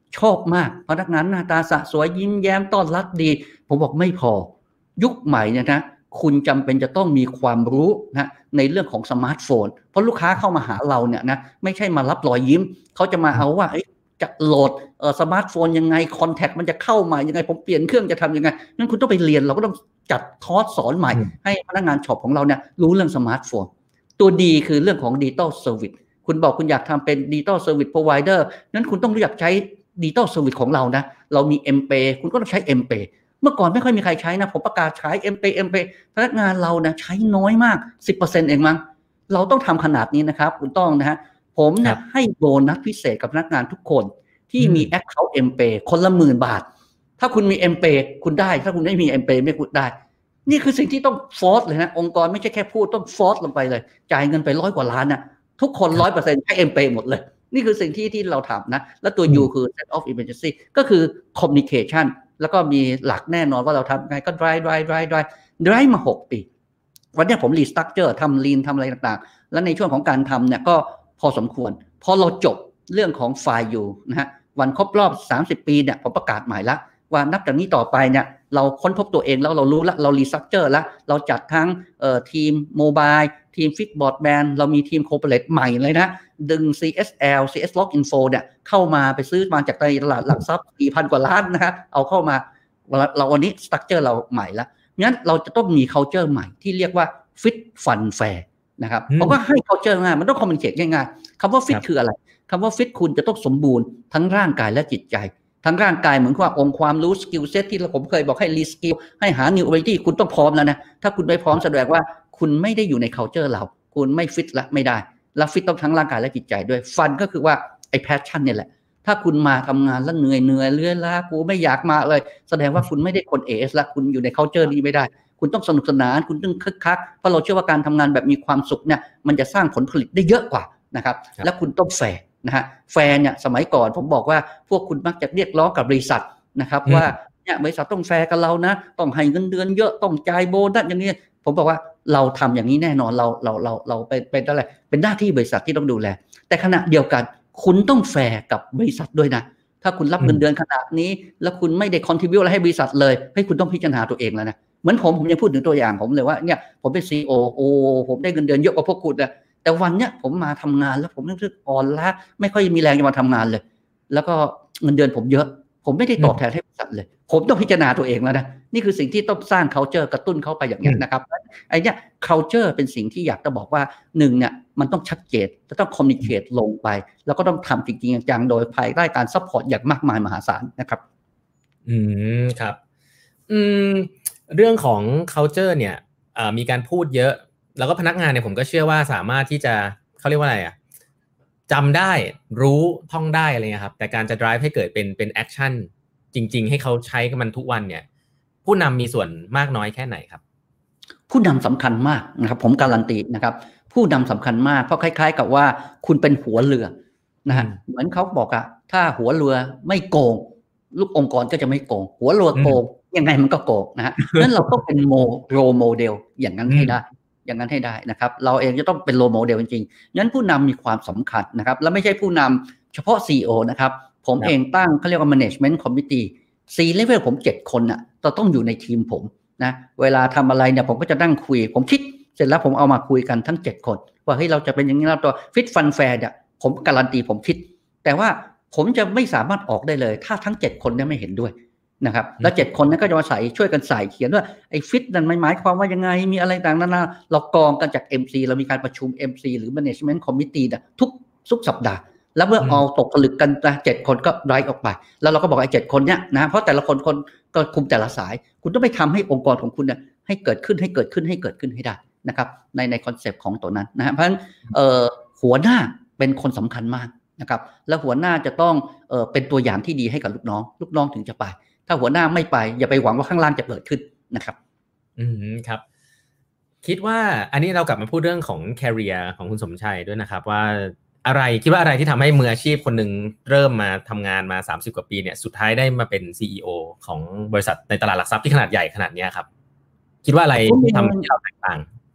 ชอบมากพนักงานหน้าตาสะสวยยิ้มแย้มต้อนรับดีผมบอกไม่พอยุคใหม่เนี่ยนะคุณจำเป็นจะต้องมีความรู้นะในเรื่องของสมาร์ทโฟนเพราะลูกค้าเข้ามาหาเราเนี่ยนะไม่ใช่มารับรอยยิ้มเขาจะมาเอาว่าจะโหลดเอ่อสมาร์ทโฟนยังไงคอนแทคมันจะเข้ามายังไงผมเปลี่ยนเครื่องจะทำยังไงนั่นคุณต้องไปเรียนเราก็ต้องจัดคอร์สสอนใหม่ให้พนักงานช็อปของเราเนี่ยรู้เรื่องสมาร์ทโฟนตัวดีคือเรื่องของดิจิตอลเซอร์วิสคุณบอกคุณอยากทำเป็นดิจิตอลเซอร์วิสโปรไวเดอร์นั้นคุณต้องรู้จักใช้ดิจิตอลเซอร์วิสของเรานะเรามี M-Pay คุณก็ต้องใช้ M-Pay เมื่อก่อนไม่ค่อยมีใครใช้นะผมประกาศใช้ M-Pay M-Pay พนักงานเรานะใช้น้อยมาก สิบเปอร์เซ็นต์ เองมั้งเราต้องทำขนาดนี้นะครับคุณต้องนะฮะผมเนี่ยให้โบนัสพิเศษกับพนักงานทุกคนที่มี Account M-Pay คนละหมื่นบาทถ้าคุณมี M-Pay คุณได้ถ้าคุณไม่มี M-Pay ไม่คุณได้นี่คือสิ่งที่ต้องฟอร์สเลยนะองค์กรไม่ใช่แค่พูดต้องฟอร์สลงไปเลยจ่ายเงินไปร้อยกว่าล้านนะทุกคน ร้อยเปอร์เซ็นต์ ใช้ M-Pay หมดเลยนี่คือสิ่งที่ที่เราทำนะแล้วตัว U คือ Set of Emergency ก็คือ Communication แล้วก็มีหลักแน่นอนว่าเราทำไงก็ drive drive drive drive drive มาหกปีวันนี้ผม restructure ทำ lean ทำอะไรต่างๆแล้วในช่วงของการทำเนี่ยก็พอสมควรพอเราจบเรื่องของ File U นะฮะวันครบรอบสามสิบปีเนี่ยผมประกาศใหม่ละว่านับจากนี้ต่อไปเนี่ยเราค้นพบตัวเองแล้วเรารู้แล้วเรา restructure แล้วเราจัดทั้งเอ่อทีมโมบายทีม Fixed Broadband เรามีทีม Corporate ใหม่เลยนะดึง ซี เอส แอล ซี เอส Log Info เนี่ยเข้ามาไปซื้อมาจากในตลาดหลักทรัพย์ สี่พัน กว่าล้านนะฮะเอาเข้ามาเราวันนี้ structure เราใหม่แล้วงั้นเราจะต้องมี culture ใหม่ที่เรียกว่า Fit Fun Fair นะครับผมก็ให้ culture ง่ายมันต้อง communicate ง่ายๆคำว่า fit คืออะไรคำว่า fit คุณจะต้องสมบูรณ์ทั้งร่างกายและจิตใจทั้งร่างกายเหมือนว่าองค์ความรู้ skill set ที่ผมเคยบอกให้ reskill ให้หา new ability คุณต้องพร้อมแล้วนะถ้าคุณไม่พร้อมแสดงว่าคุณไม่ได้อยู่ใน culture เราคุณไม่ fit ละไม่ได้แล้ว fit ต้องทั้งร่างกายและจิตใจด้วย fun ก็คือว่าไอ้ passion เนี่ยแหละถ้าคุณมาทำงานแล้วเหนื่อยเหนื่อยเรื่อยล้ากูไม่อยากมาเลยแสดงว่าคุณไม่ได้คน เอ เอส ละคุณอยู่ใน culture นี้ไม่ได้คุณต้องสนุกสนานคุณต้องคึกคักเพราะเราเชื่อว่าการทำงานแบบมีความสุขเนี่ยมันจะสร้างผลผลิตได้เยอะกว่านะครับและคุณต้องแฟร์นะฮะแฟร์เนี่ยสมัยก่อนผมบอกว่าพวกคุณมักจะเรียกร้องกับบริษัทนะครับว่าเนี่ยบริษัทต้องแฟร์กับเรานะต้องให้เงินเดือนเยอะต้องจ่ายโบนัสอย่างนี้ผมบอกว่าเราทำอย่างนี้แน่นอนเราเราเราเราเป็นเป็นอะไรเป็นหน้าที่บริษัทที่ต้องดูแลแต่ขณะเดียวกันคุณต้องแฟร์กับบริษัทด้วยนะถ้าคุณรับเงินเดือนขนาดนี้แล้วคุณไม่ได้คอนทริบิวต์อะไรให้บริษัทเลยให้คุณต้องพิจารณาตัวเองแล้วนะเหมือนผมผมยังพูดถึงตัวอย่างผมเลยว่าเนี่ยผมเป็น ซี อี โอ โอ้ผมได้เงินเดือนเยอะกว่าพวกคุณนะแต่วันเนี้ยผมมาทำงานแล้วผมรู้สึกอ่อนล้าไม่ค่อยมีแรงจะมาทำงานเลยแล้วก็เงินเดือนผมเยอะผมไม่ได้ตอบแทนให้บริษัทเลยผมต้องพิจารณาตัวเองแล้วนะนี่คือสิ่งที่ต้องสร้าง culture กระตุ้นเข้าไปอย่างนี้นะครับไอ้เนี้ย culture เป็นสิ่งที่อยากจะบอกว่าหนึ่งเนี่ยมันต้องชัดเจนจะต้อง communicate ลงไปแล้วก็ต้องทำจริงๆจังๆโดยภายใต้การ support อย่างมากมายมหาศาลนะครับอืมครับอืมเรื่องของ culture เนี่ยมีการพูดเยอะแล้วก็พนักงานเนี่ยผมก็เชื่อว่าสามารถที่จะเขาเรียกว่าอะไรอ่ะจำได้รู้ท่องได้อะไรเงี้ยครับแต่การจะ drive ให้เกิดเป็นเป็น action จริงๆให้เขาใช้กับมันทุกวันเนี่ยผู้นำมีส่วนมากน้อยแค่ไหนครับผู้นำสำคัญมากนะครับผมการันตีนะครับผู้นำสำคัญมากเพราะคล้ายๆกับว่าคุณเป็นหัวเรือนะฮะเหมือนเขาบอกอะถ้าหัวเรือไม่โกงลูกองค์กรก็จะไม่โกงหัวเรือโกงยังไงมันก็โกงนะฮะนั้นเราต้องเป็นโมโรโมเดลอย่างนั้นให้ได้อย่างนั้นให้ได้นะครับเราเองจะต้องเป็นโรโมเดลจริงๆงั้นผู้นำมีความสำคัญนะครับและไม่ใช่ผู้นำเฉพาะ ซี อี โอ นะครับผมเองตั้งเขาเรียกว่า management committee C level ผมเจ็ดคนน่ะเราต้องอยู่ในทีมผมนะเวลาทำอะไรเนี่ยผมก็จะนั่งคุยผมคิดเสร็จแล้วผมเอามาคุยกันทั้งเจ็ดคนว่าเฮ้ยเราจะเป็นอย่างนี้แล้วตัว Fit Fun Fair เนี่ยผมการันตีผมคิดแต่ว่าผมจะไม่สามารถออกได้เลยถ้าทั้งเจ็ดคนเนี่ยไม่เห็นด้วยนะครับแล้วเจ็ดคนนั้นก็จะมาใส่ช่วยกันใส่เขียนว่าไอ้ฟิตนั่นหมายความว่ายังไงมีอะไรต่างๆนานาเรากองกันจาก เอ็ม ซี เรามีการประชุม เอ็ม ซี หรือ Management Committee เนี่ยทุกทุกสัปดาห์แล้วเมื่อเอาตกผลึกกันนะเจ็ดคนก็ไล่ออกไปแล้วเราก็บอกไอ้เจ็ดคนเนี้ยนะเพราะแต่ละคนคนก็คุมแต่ละสายคุณต้องไปทำให้องค์กรของคุณเนี่ยให้เกิดขึ้นให้เกิดขึ้นให้เกิดขึ้นให้ได้นะครับในในคอนเซปต์ของตัวนั้นนะฮะเพราะฉะนั้นเอ่อหัวหน้าเป็นคนสำคัญมากนะครับและหัวหน้าจะต้องเอ่อเป็นตัวอย่างที่ดีให้กับลูกน้องลูกน้องถึงจะไปถ้าหัวหน้าไม่ไปอย่าไปหวังว่าข้างล่างจะเกิดขึ้นนะครับอืมครับคิดว่าอันนี้เรากลับมาพูดเรื่องของ career ของคุณสมชัยด้วยนะครับว่าอะไรคิดว่าอะไรที่ทำให้มืออาชีพคนหนึ่งเริ่มมาทำงานมาสามสิบกว่าปีเนี่ยสุดท้ายได้มาเป็น ซี อี โอ ของบริษัทในตลาดหลักทรัพย์ที่ขนาดใหญ่ขนาดนี้ครับคิดว่าอะไรที่ทำให้เราแตกต่าง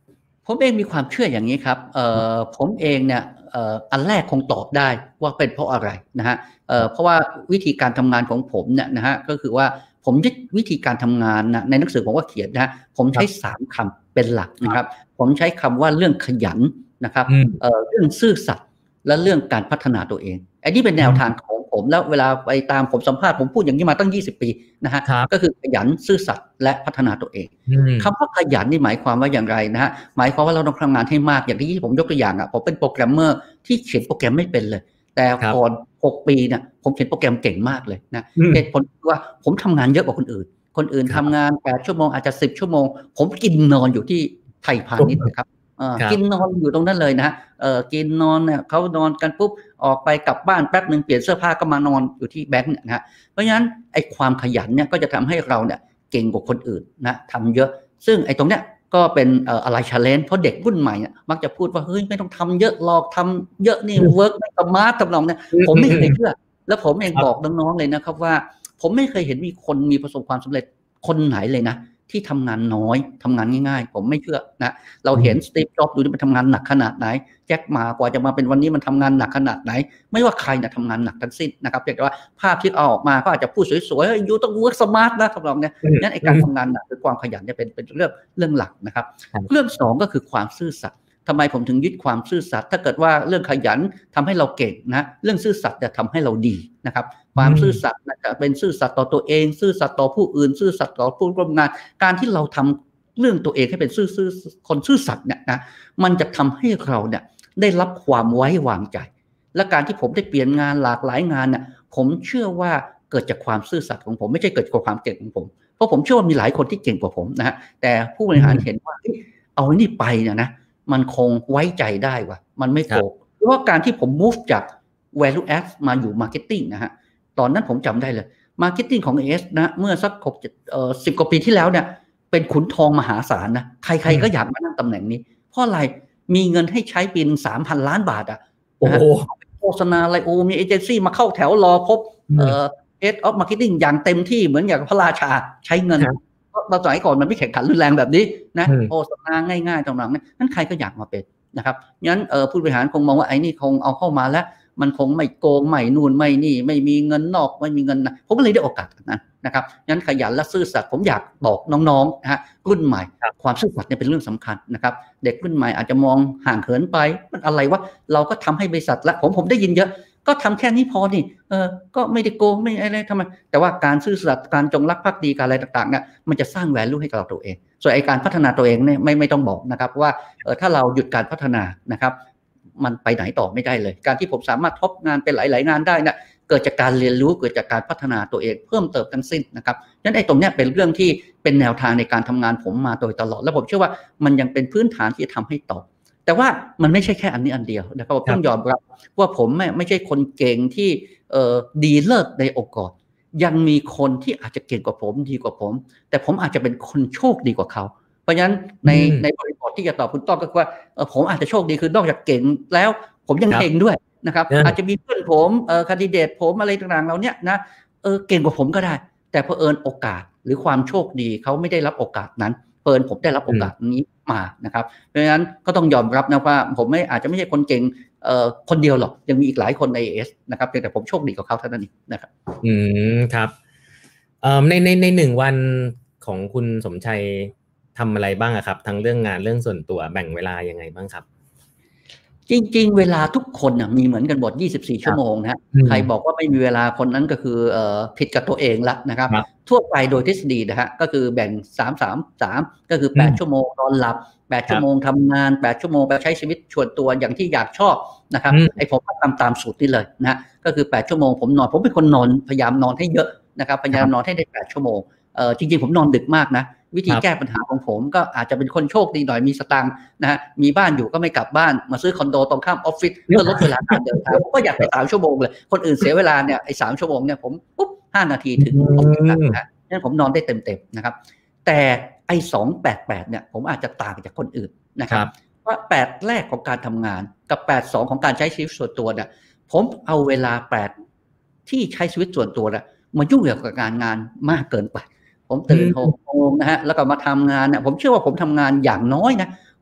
ผมเองมีความเชื่ออย่างนี้ครับเอ่อผมเองเนี่ยเอ่ออันแรกคงตอบได้ว่าเป็นเพราะอะไรนะฮะเอ่อเพราะว่าวิธีการทำงานของผมเนี่ยนะฮะก็คือว่าผมยึดวิธีการทำงานนะในหนังสือผมก็เขียนนะฮะผมใช้สามคำเป็นหลักนะครับผมใช้คำว่าเรื่องขยันนะครับเอ่อเรื่องซื่อสัตย์และเรื่องการพัฒนาตัวเองอันนี้เป็นแนวทางของผมแล้วเวลาไปตามผมสัมภาษณ์ผมพูดอย่างนี้มาตั้งยี่สิบปีนะฮะก็คือขยันซื่อสัตย์และพัฒนาตัวเองคำว่าขยันนี่หมายความว่าอย่างไรนะฮะหมายความว่าเราต้องทำงานให้มากอย่างที่ผมยกตัวอย่างอ่ะผมเป็นโปรแกรมเมอร์ที่เขียนโปรแกรมไม่เป็นเลยแต่ก่อนหกปีเนี่ยผมเขียนโปรแกรมเก่งมากเลยนะเหตุผลคือว่าผมทำงานเยอะกว่าคนอื่นคนอื่นทำงานแปดชั่วโมงอาจจะสิบชั่วโมงผมกินนอนอยู่ที่ไทยพาณิชย์นะครับกินนอนอยู่ตรงนั้นเลยนะเออกินนอนเนี่ยเขานอนกันปุ๊บออกไปกลับบ้านแป๊บนึงเปลี่ยนเสื้อผ้าก็มานอนอยู่ที่แบงค์เนี่ยนะเพราะฉะนั้นไอ้ความขยันเนี่ยก็จะทำให้เราเนี่ยเก่งกว่าคนอื่นนะทำเยอะซึ่งไอ้ตรงเนี้ยก็เป็นเอ่ออะไร challenge เพราะเด็กรุ่นใหม่เนี่ยมักจะพูดว่าเฮ้ยไม่ต้องทำเยอะหรอกทำเยอะนี่ work ไม่สมาร์ททำนองเนี่ยผมไม่เคยเชื่อแล้วผมเองบอกน้องๆเลยนะครับว่าผมไม่เคยเห็นมีคนมีประสบความสำเร็จคนไหนเลยนะที่ทำงานน้อยทำงานง่ายๆผมไม่เชื่อนะเราเห็นสตีฟจ็อบส์ดูที่มันทำงานหนักขนาดไหนแจ็คหม่ากว่าจะมาเป็นวันนี้มันทำงานหนักขนาดไหนไม่ว่าใครนะทำงานหนักทั้งสิ้นนะครับเพียงแต่ว่าภาพที่เอาออกมาก็อาจจะพูดสวยๆยูต้อง work smart นะทำนองนี้นั่นไอ้การทำงานหนักหรือความขยันจะเป็นเป็นเรื่องเรื่องหลักนะครับเรื่องสองก็คือความซื่อสัตย์ทำไมผมถึงยึดความซื่อสัตย์ถ้าเกิดว่าเรื่องขยันทำให้เราเก่งนะเรื่องซื่อสัตย์จะทำให้เราดีนะครับความซื่อสัตย์จะเป็นซื่อสัตย์ต่อตัวเองซื่อสัตย์ต่อผู้อื่นซื่อสัตย์ต่อผู้ร่วมงานการที่เราทำเรื่องตัวเองให้เป็นซื่อซื่อคนซื่อสัตย์เนี่ยนะมันจะทำให้เราเนี่ยได้รับความไว้วางใจและการที่ผมได้เปลี่ยนงานหลากหลายงานเนี่ยผมเชื่อว่าเกิดจากความซื่อสัตย์ของผมไม่ใช่เกิดจากความเก่งของผมเพราะผมเชื่อว่ามีหลายคนที่เก่งกว่าผมนะฮะแต่ผู้บริหารเห็นว่าเอาไอ้นี่ไปเนี่ยนะมันคงไว้ใจได้ว่ะมันไม่โกงเพราะว่าการที่ผม move จาก value add มาอยู่ marketing นะฮะตอนนั้นผมจำได้เลย marketing ของ เอ เอส นะเมื่อสักหกเอ่อสิบกว่าปีที่แล้วเนี่ยเป็นขุนทองมหาศาลนะใครๆก็อยากมานั่งตำแหน่งนี้เพราะอะไรมีเงินให้ใช้ปีนึง สามพัน ล้านบาทอ่ะโอ้โหโฆษณาอะไรโอ้มีเอเจนซี่มาเข้าแถวรอพบเอ่อ head of marketing อย่างเต็มที่เหมือนอย่างพระราชาใช้เงินเพราะสมัยก่อนมันไม่แข่งขันรุนแรงแบบนี้นะโฆษณาง่ายๆตรงนั้นนั้นใครก็อยากมาเป็นนะครับงั้นเอ่อผู้บริหารคงมองว่าไอ้นี่คงเอาเข้ามาแล้วมันคงไม่โกงไม่นู่นไม่นี่ไม่มีเงินนอกไม่มีเงินนะผมก็เลยได้โอกาสนั้นนะครับงั้นขยันและซื่อสัตย์ผมอยากบอกน้องๆนะฮะรุ่นใหม่ความซื่อสัตย์เนี่ยเป็นเรื่องสำคัญนะครับเด็กรุ่นใหม่อาจจะมองห่างเหินไปมันอะไรวะเราก็ทำให้บริษัทและผมผมได้ยินเยอะก็ทำแค่นี้พอนี่เออก็ไม่ได้โกงไม่อะไรทำไมแต่ว่าการซื่อสัตย์การจงรักภักดีการอะไรต่างๆเนี่ยมันจะสร้าง value ให้กับเราตัวเองส่วนไอ้การพัฒนาตัวเองเนี่ยไม่ไม่ต้องบอกนะครับว่าเออถ้าเราหยุดการพัฒนานะครับมันไปไหนต่อไม่ได้เลยการที่ผมสามารถทบงานเป็นหลายๆงานได้เนี่ยเกิดจากการเรียนรู้เกิดจากการพัฒนาตัวเองเพิ่มเติมทั้งสิ้นนะครับงั้นไอ้ตรงเนี้ยเป็นเรื่องที่เป็นแนวทางในการทำงานผมมาโดยตลอดและผมเชื่อว่ามันยังเป็นพื้นฐานที่จะทำให้ต่อแต่ว่ามันไม่ใช่แค่อันนี้อันเดียวนะครับผมต้องยอมรับว่าผมไม่ไม่ใช่คนเก่งที่เอ่อดีเลิศในองค์กรยังมีคนที่อาจจะเก่งกว่าผมดีกว่าผมแต่ผมอาจจะเป็นคนโชคดีกว่าเขาเพราะฉะนั้นในในบริบทที่จะตอบคุณต้องก็คือว่าเออผมอาจจะโชคดีคือนอกจากเก่งแล้วผมยังเก่งด้วยนะครับอาจจะมีเพื่อนผมเอ่อคันดิเดตผมอะไรต่างๆเราเนี้ยนะเออเก่งกว่าผมก็ได้แต่เผอิญโอกาสหรือความโชคดีเขาไม่ได้รับโอกาสนั้นเผอิญผมได้รับโอกาสนี้มานะครับเพราะฉะนั้นก็ต้องยอมรับนะว่าผมไม่อาจจะไม่ใช่คนเก่งเอ่อคนเดียวหรอกยังมีอีกหลายคนใน เอ เอส นะครับแต่ผมโชคดีกว่าเขาเท่านั้นเองนะครับอืมครับเอ่อในในในหนึ่งวันของคุณสมชัยทำอะไรบ้างอะครับทั้งเรื่องงานเรื่องส่วนตัวแบ่งเวลายังไงบ้างครับจริงๆเวลาทุกคนน่ะมีเหมือนกันหมดยี่สิบสี่ชั่วโมงนะฮะใครบอกว่าไม่มีเวลาคนนั้นก็คือเอ่อผิดกับตัวเองละนะครับทั่วไปโดยทฤษฎีนะฮะก็คือแบ่งสาม สาม สามก็คือแปดชั่วโมงนอนหลับแปดชั่วโมงทำงานแปดชั่วโมงไปใช้ชีวิตส่วนตัวอย่างที่อยากชอบนะครับไอ้ผมก็ทำตามสูตรนี้เลยนะฮะก็คือแปดชั่วโมงผมนอนผมเป็นคนนอนพยายามนอนให้เยอะนะครับพยายามนอนให้ได้แปดชั่วโมงเอ่อจริงๆผมนอนดึกมากนะวิธีแก้ปัญหาของผมก็อาจจะเป็นคนโชคดีหน่อยมีสตางค์นะฮะมีบ้านอยู่ก็ไม่กลับบ้านมาซื้อคอนโดตรงข้ามออฟฟิศเพื่อลดเวลาการเดินทางผมก็อยากไปสามชั่วโมงเลยคนอื่นเสียเวลาเนี่ยไอ้สามชั่วโมงเนี่ยผมปุ๊บห้านาทีถึงออฟฟิศแล้วนะงั้นผมนอนได้เต็มๆนะครับแต่ไอ้สองแปดแปดเนี่ยผมอาจจะต่างจากคนอื่นนะครับว่าแปดแรกของการทำงานกับแปดสองของการใช้ชีวิตส่วนตัวเนี่ยผมเอาเวลาแปดที่ใช้ชีวิตส่วนตัวเนี่ยมายุ่งเกี่ยวกับการงานมากเกินไปผมตื่นหกโมงนะฮะแล้วก็มาทำงานเนี่ยผมเชื่อว่าผมทำงานอย่างน้อยนะ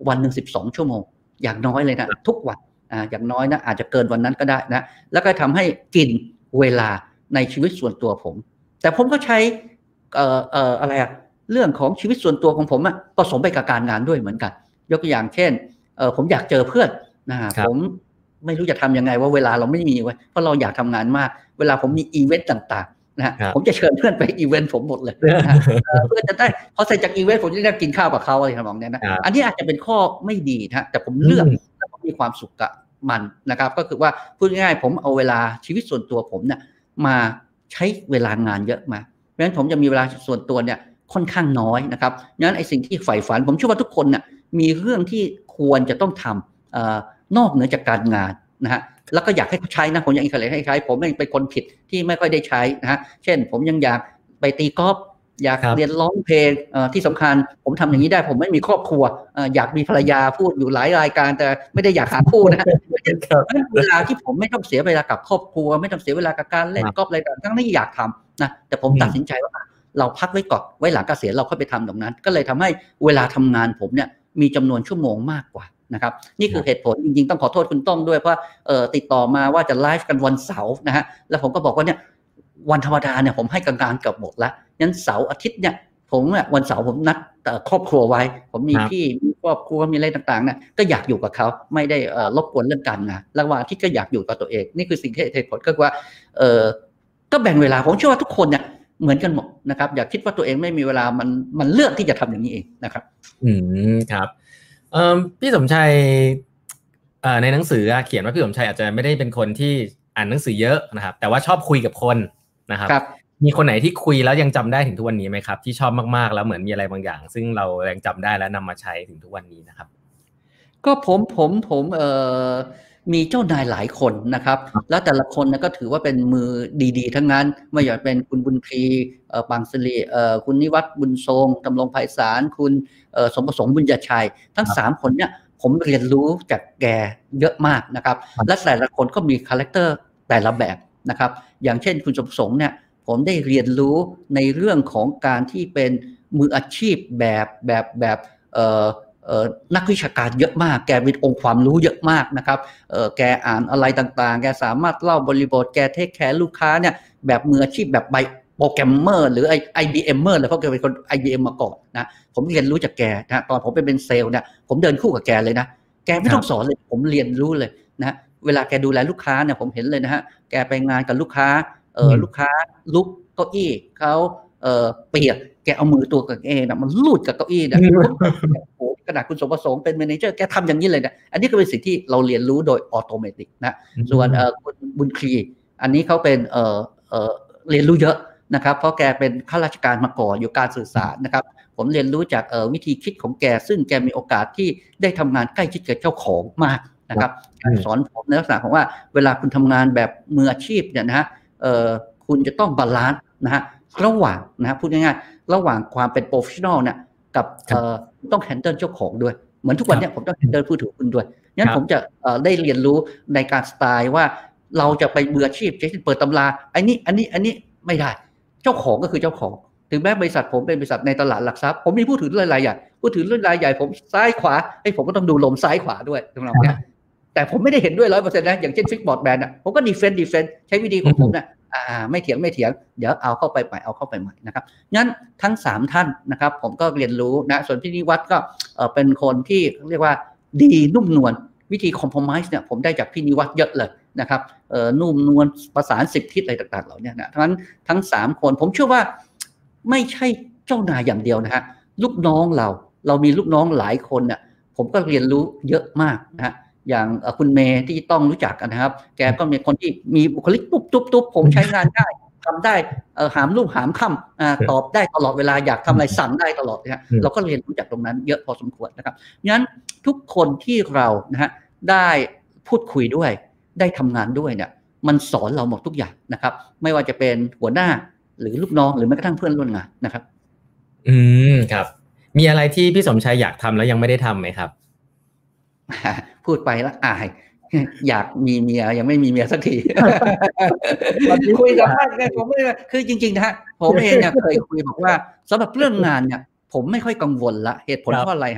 วันหนึ่งสิบสองชั่วโมงอย่างน้อยเลยนะทุกวันอ่าอย่างน้อยนะอาจจะเกินวันนั้นก็ได้นะแล้วก็ทำให้กินเวลาในชีวิตส่วนตัวผมแต่ผมก็ใช้เอ่อเอ่ออะไรอะเรื่องของชีวิตส่วนตัวของผมอะผสมไปกับการงานด้วยเหมือนกันยกตัวอย่างเช่นเออผมอยากเจอเพื่อนนะผมไม่รู้จะทำยังไงว่าเวลาเราไม่มีไว้เพราะเราอยากทำงานมากเวลาผมมีอีเวนต์ต่างๆนะผมจะเชิญเพื่อนไปอีเวนต์ผมหมดเลยนะเพื่อจะได้พอเสร็จจากอีเวนต์ผมจะได้กินข้าวกับเขาอะไรทำนองนี้นะอันนี้อาจจะเป็นข้อไม่ดีนะแต่ผมเลือกและผมมีความสุขกับมันนะครับก็คือว่าพูดง่ายๆผมเอาเวลาชีวิตส่วนตัวผมเนี่ยมาใช้เวลางานเยอะมาเพราะฉะนั้นผมจะมีเวลาส่วนตัวเนี่ยค่อนข้างน้อยนะครับงั้นไอ้สิ่งที่ใฝ่ฝันผมเชื่อว่าทุกคนเนี่ยมีเรื่องที่ควรจะต้องทำนอกเหนือจากการงานนะฮะแล้วก็อยากให้เขาใช้นะผมยังอินเคอร์เรจให้ใช้ผมเองเป็นคนผิดที่ไม่ค่อยได้ใช้นะฮะเช่นผมยังอยากไปตีกอล์ฟอยากเรียนร้องเพลงที่สำคัญผมทำอย่างนี้ได้ผมไม่มีครอบครัวอยากมีภรรยาพูดอยู่หลายรายการแต่ไม่ได้อยากหาคู่นะเวลาที่ผมไม่ต้องเสียเวลากับครอบครัวไม่ต้องเสียเวลากับการเล่นกอล์ฟอะไรต่างๆทั้งที่อยากทำนะแต่ผมตัดสินใจว่าเราพักไว้ก่อนไว้หลังเกษียณเราค่อยไปทำตรงนั้นก็เลยทำให้เวลาทำงานผมเนี่ยมีจำนวนชั่วโมงมากกว่านะครับนี่คือเหตุผลจริงๆต้องขอโทษคุณต้องด้วยเพราะเอ่อติดต่อมาว่าจะไลฟ์กันวันเสาร์นะฮะแล้วผมก็บอกว่าเนี่ยวันธรรมดาเนี่ยผมให้กลางๆเกือบหมดแล้วงั้นเสาร์อาทิตย์เนี่ยผมเนี่ยวันเสาร์ผมนัดครอบครัวไว้ผมมีพี่มีครอบครัวมีอะไรต่างๆเนี่ยก็อยากอยู่กับเขาไม่ได้เอ่อรบกวนเรื่องการงานแล้ววันอาทิตย์ก็อยากอยู่กับตัวเองนี่คือสิ่งที่เหตุผลก็คือว่าเอ่อก็แบ่งเวลาผมเชื่อว่าทุกคนเนี่ยเหมือนกันหมดนะครับอย่าคิดว่าตัวเองไม่มีเวลามันมันเลือกที่จะทำอย่างนี้เองนะครับอืมครับเอ่อพี่สมชัยเอ่อในหนังสือเขียนว่าพี่สมชัยอาจจะไม่ได้เป็นคนที่อ่านหนังสือเยอะนะครับแต่ว่าชอบคุยกับคนนะครับมีคนไหนที่คุยแล้วยังจำได้ถึงทุกวันนี้ไหมครับที่ชอบมากๆแล้วเหมือนมีอะไรบางอย่างซึ่งเรายังจำได้และนำมาใช้ถึงทุกวันนี้นะครับก็ผมผมผมเอ่อมีเจ้านายหลายคนนะครับแล้วแต่ละคนนะก็ถือว่าเป็นมือดีๆทั้งนั้นไม่ว่าเป็นคุณบุญทรีเอ่อปางสิริเอ่อคุณนิวัฒน์บุญทรงดำรงไพศาลคุณเอ่อสมประสงค์บุญญาชัยทั้งสามคนเนี่ยผมเรียนรู้จากแกเยอะมากนะครับและแต่ละคนก็มีคาแรคเตอร์แต่ละแบบนะครับอย่างเช่นคุณสมประสงค์เนี่ยผมได้เรียนรู้ในเรื่องของการที่เป็นมืออาชีพแบบแบบแบบเอ่อนักวิชาการเยอะมากแกมีองค์ความรู้เยอะมากนะครับแกอ่านอะไรต่างๆแกสามารถเล่าบริบทแกเทคแคร์ลูกค้าเนี่ยแบบมืออาชีพแบบใบโปรแกรมเมอร์หรือไอไอบีเอ็มเมอร์เลยเพราะแกเป็นคน ไอ บี เอ็ม มาก่อนนะผมเรียนรู้จากแกนะตอนผมไปเป็นเซลล์เนี่ยผมเดินคู่กับแกเลยนะแกไม่ต้องสอนเลยผมเรียนรู้เลยนะเวลาแกดูแลลูกค้าเนี่ยผมเห็นเลยนะฮะแกไปงานกับลูกค้าเออลูกค้าลุกเก้าอี้เขาเออเปียกแกเอามือตัวกับเองนะมันลูดกับเก้าอี้เนี่ยขนาดคุณสมประสงค์เป็นแมเนเจอร์แกทำอย่างนี้เลยนะอันนี้ก็เป็นสิ่งที่เราเรียนรู้โดยออโตเมติกนะส่วนคุณบุญคลีอันนี้เขาเป็นเอ่อเอ่อเรียนรู้เยอะนะครับเพราะแกเป็นข้าราชการมาก่อนอยู่การสื่อสารนะครับผมเรียนรู้จากเอ่อวิธีคิดของแกซึ่งแกมีโอกาสที่ได้ทำงานใกล้ชิดกับเจ้าของมากนะครับการสอนผมในลักษณะของว่าเวลาคุณทำงานแบบมืออาชีพเนี่ยนะฮะเอ่อคุณจะต้องบาลานซ์นะฮะระหว่างนะฮะพูดง่ายๆระหว่างความเป็นโปรเฟชชั่นอลเนี่ยกับต้องแฮนเดิลเจ้าของด้วยเหมือนทุกวันนี้ผมต้องแฮนเดิลผู้ถือหุ้นด้วยงั้นผมจะได้เรียนรู้ในการสไตล์ว่าเราจะไปมืออาชีพเช่นเปิดตำราอันนี้อันนี้อันนี้ไม่ได้เจ้าของก็คือเจ้าของถึงแม้บริษัทผมเป็นบริษัทในตลาดหลักทรัพย์ผมมีผู้ถือรายใหญ่ผู้ถือรายใหญ่ผมซ้ายขวาไอ้ผมก็ต้องดูลมซ้ายขวาด้วยตรงนั้นเนี่ยแต่ผมไม่ได้เห็นด้วยร้อยเปอร์เซ็นต์นะอย่างเช่นฟิกบอร์ดแบนด์ผมก็ดีเฟนต์ดีเฟนต์ใช้วิธีของผมเนี่ยอ่าไม่เถียงไม่เถียงเดี๋ยวเอาเข้าไปใหม่เอาเข้าไปใหม่นะครับงั้นทั้งสามท่านนะครับผมก็เรียนรู้นะส่วนพี่นิวัฒน์ก็เอ่อเป็นคนที่เรียกว่าดีนุ่มนวลวิธีคอมโพไมซ์เนี่ยผมได้จากพี่นิวัฒน์เยอะเลยนะครับเอ่อนุ่มนวลประสานสิบทิศอะไรต่างๆเหล่านี้นะทั้งทั้งสามคนผมเชื่อว่าไม่ใช่เจ้านายอย่างเดียวนะฮะลูกน้องเราเรามีลูกน้องหลายคนเนี่ยผมก็เรียนรู้เยอะมากนะฮะอย่างคุณเมย์ที่ต้องรู้จักกันนะครับแกก็เป็นคนที่มีบุคลิกปุ๊บตุ๊บตุ๊บผมใช้งานได้ทำได้หามลูกหามค่ำตอบได้ตลอดเวลาอยากทำอะไรสั่งได้ตลอดนะเราก็เรียนรู้จากตรงนั้นเยอะพอสมควรนะครับงั้นทุกคนที่เรานะฮะได้พูดคุยด้วยได้ทำงานด้วยเนี่ยมันสอนเราหมดทุกอย่างนะครับไม่ว่าจะเป็นหัวหน้าหรือลูกน้องหรือแม้กระทั่งเพื่อนร่วมงานนะครับอืมครับมีอะไรที่พี่สมชายอยากทำแล้วยังไม่ได้ทำไหมครับพูดไปแล้วอายอยากมีเมียยังไม่มีเมียสักทีคุยกับท่านไงผมไม่คือจริงๆนะฮะผมเองเนี่ยเคยคุยบอกว่าสำหรับเรื่องงานเนี่ยผมไม่ค่อยกังวลละเหตุผลเพราะอะไรฮะ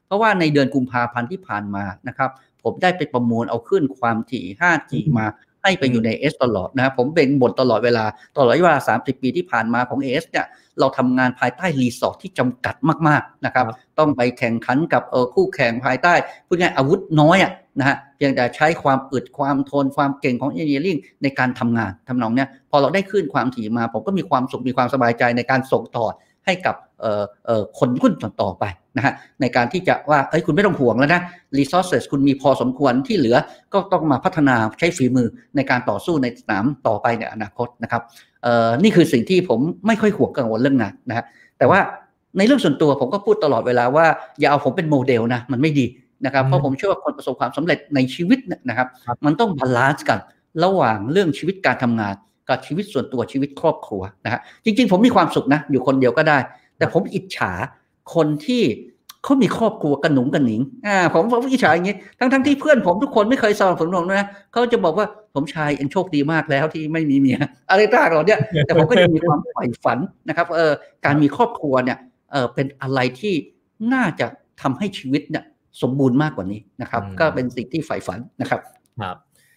เพราะว่าในเดือนกุมภาพันธ์ที่ผ่านมานะครับผมได้ไปประมวลเอาขึ้นความถี่ ไฟว์จี มาให้ไปอยู่ใน เอ เอส ตลอดนะครับผมเป็นบ่นตลอดเวลาตลอดเวลาสามสิบปีที่ผ่านมาของ เอ เอส เนี่ยเราทำงานภายใต้รีซอร์ทที่จำกัดมากๆนะครับต้องไปแข่งขันกับเอ่อคู่แข่งภายใต้พูดง่ายอาวุธน้อยอ่ะนะฮะเพียงแต่ใช้ความอึดความทนความเก่งของ engineering ในการทำงานทำนองเนี้ยพอเราได้ขึ้นความถี่มาผมก็มีความสุขมีความสบายใจในการส่งต่อให้กับเอ่อเอ่อคนรุ่นต่อๆไปนะฮะในการที่จะว่าเอ้ยคุณไม่ต้องห่วงแล้วนะ resources คุณมีพอสมควรที่เหลือก็ต้องมาพัฒนาใช้ฝีมือในการต่อสู้ในสนามต่อไปในอนาคตนะครับเอ่อนี่คือสิ่งที่ผมไม่ค่อยห่วงกังวลเรื่องงานนะฮะแต่ว่าในเรื่องส่วนตัวผมก็พูดตลอดเวลาว่าอย่าเอาผมเป็นโมเดลนะมันไม่ดีนะครับเพราะผมเชื่อว่าคนประสบความสำเร็จในชีวิตนะครับมันต้องบาลานซ์กันระหว่างเรื่องชีวิตการทำงานกับชีวิตส่วนตัวชีวิตครอบครัวนะฮะจริงๆผมมีความสุขนะอยู่คนเดียวก็ได้แต่ผมอิจฉาคนที่เขามีครอบครัวกันหนุงกันหนิงอ่าผมผมอิจฉาอย่างนี้ทั้งๆที่เพื่อนผมทุกคนไม่เคยสอนผมหรอกนะเขาจะบอกว่าผมชายเองโชคดีมากแล้วที่ไม่มีเมียอะไรต่างๆเหล่านี้แต่ผมก็ยังมีความใฝ่ฝันนะครับเออการมีครอบครัวเนี่ยเออเป็นอะไรที่น่าจะทำให้ชีวิตเนี่ยสมบูรณ์มากกว่านี้นะครับก็เป็นสิ่งที่ใฝ่ฝันนะครับครับ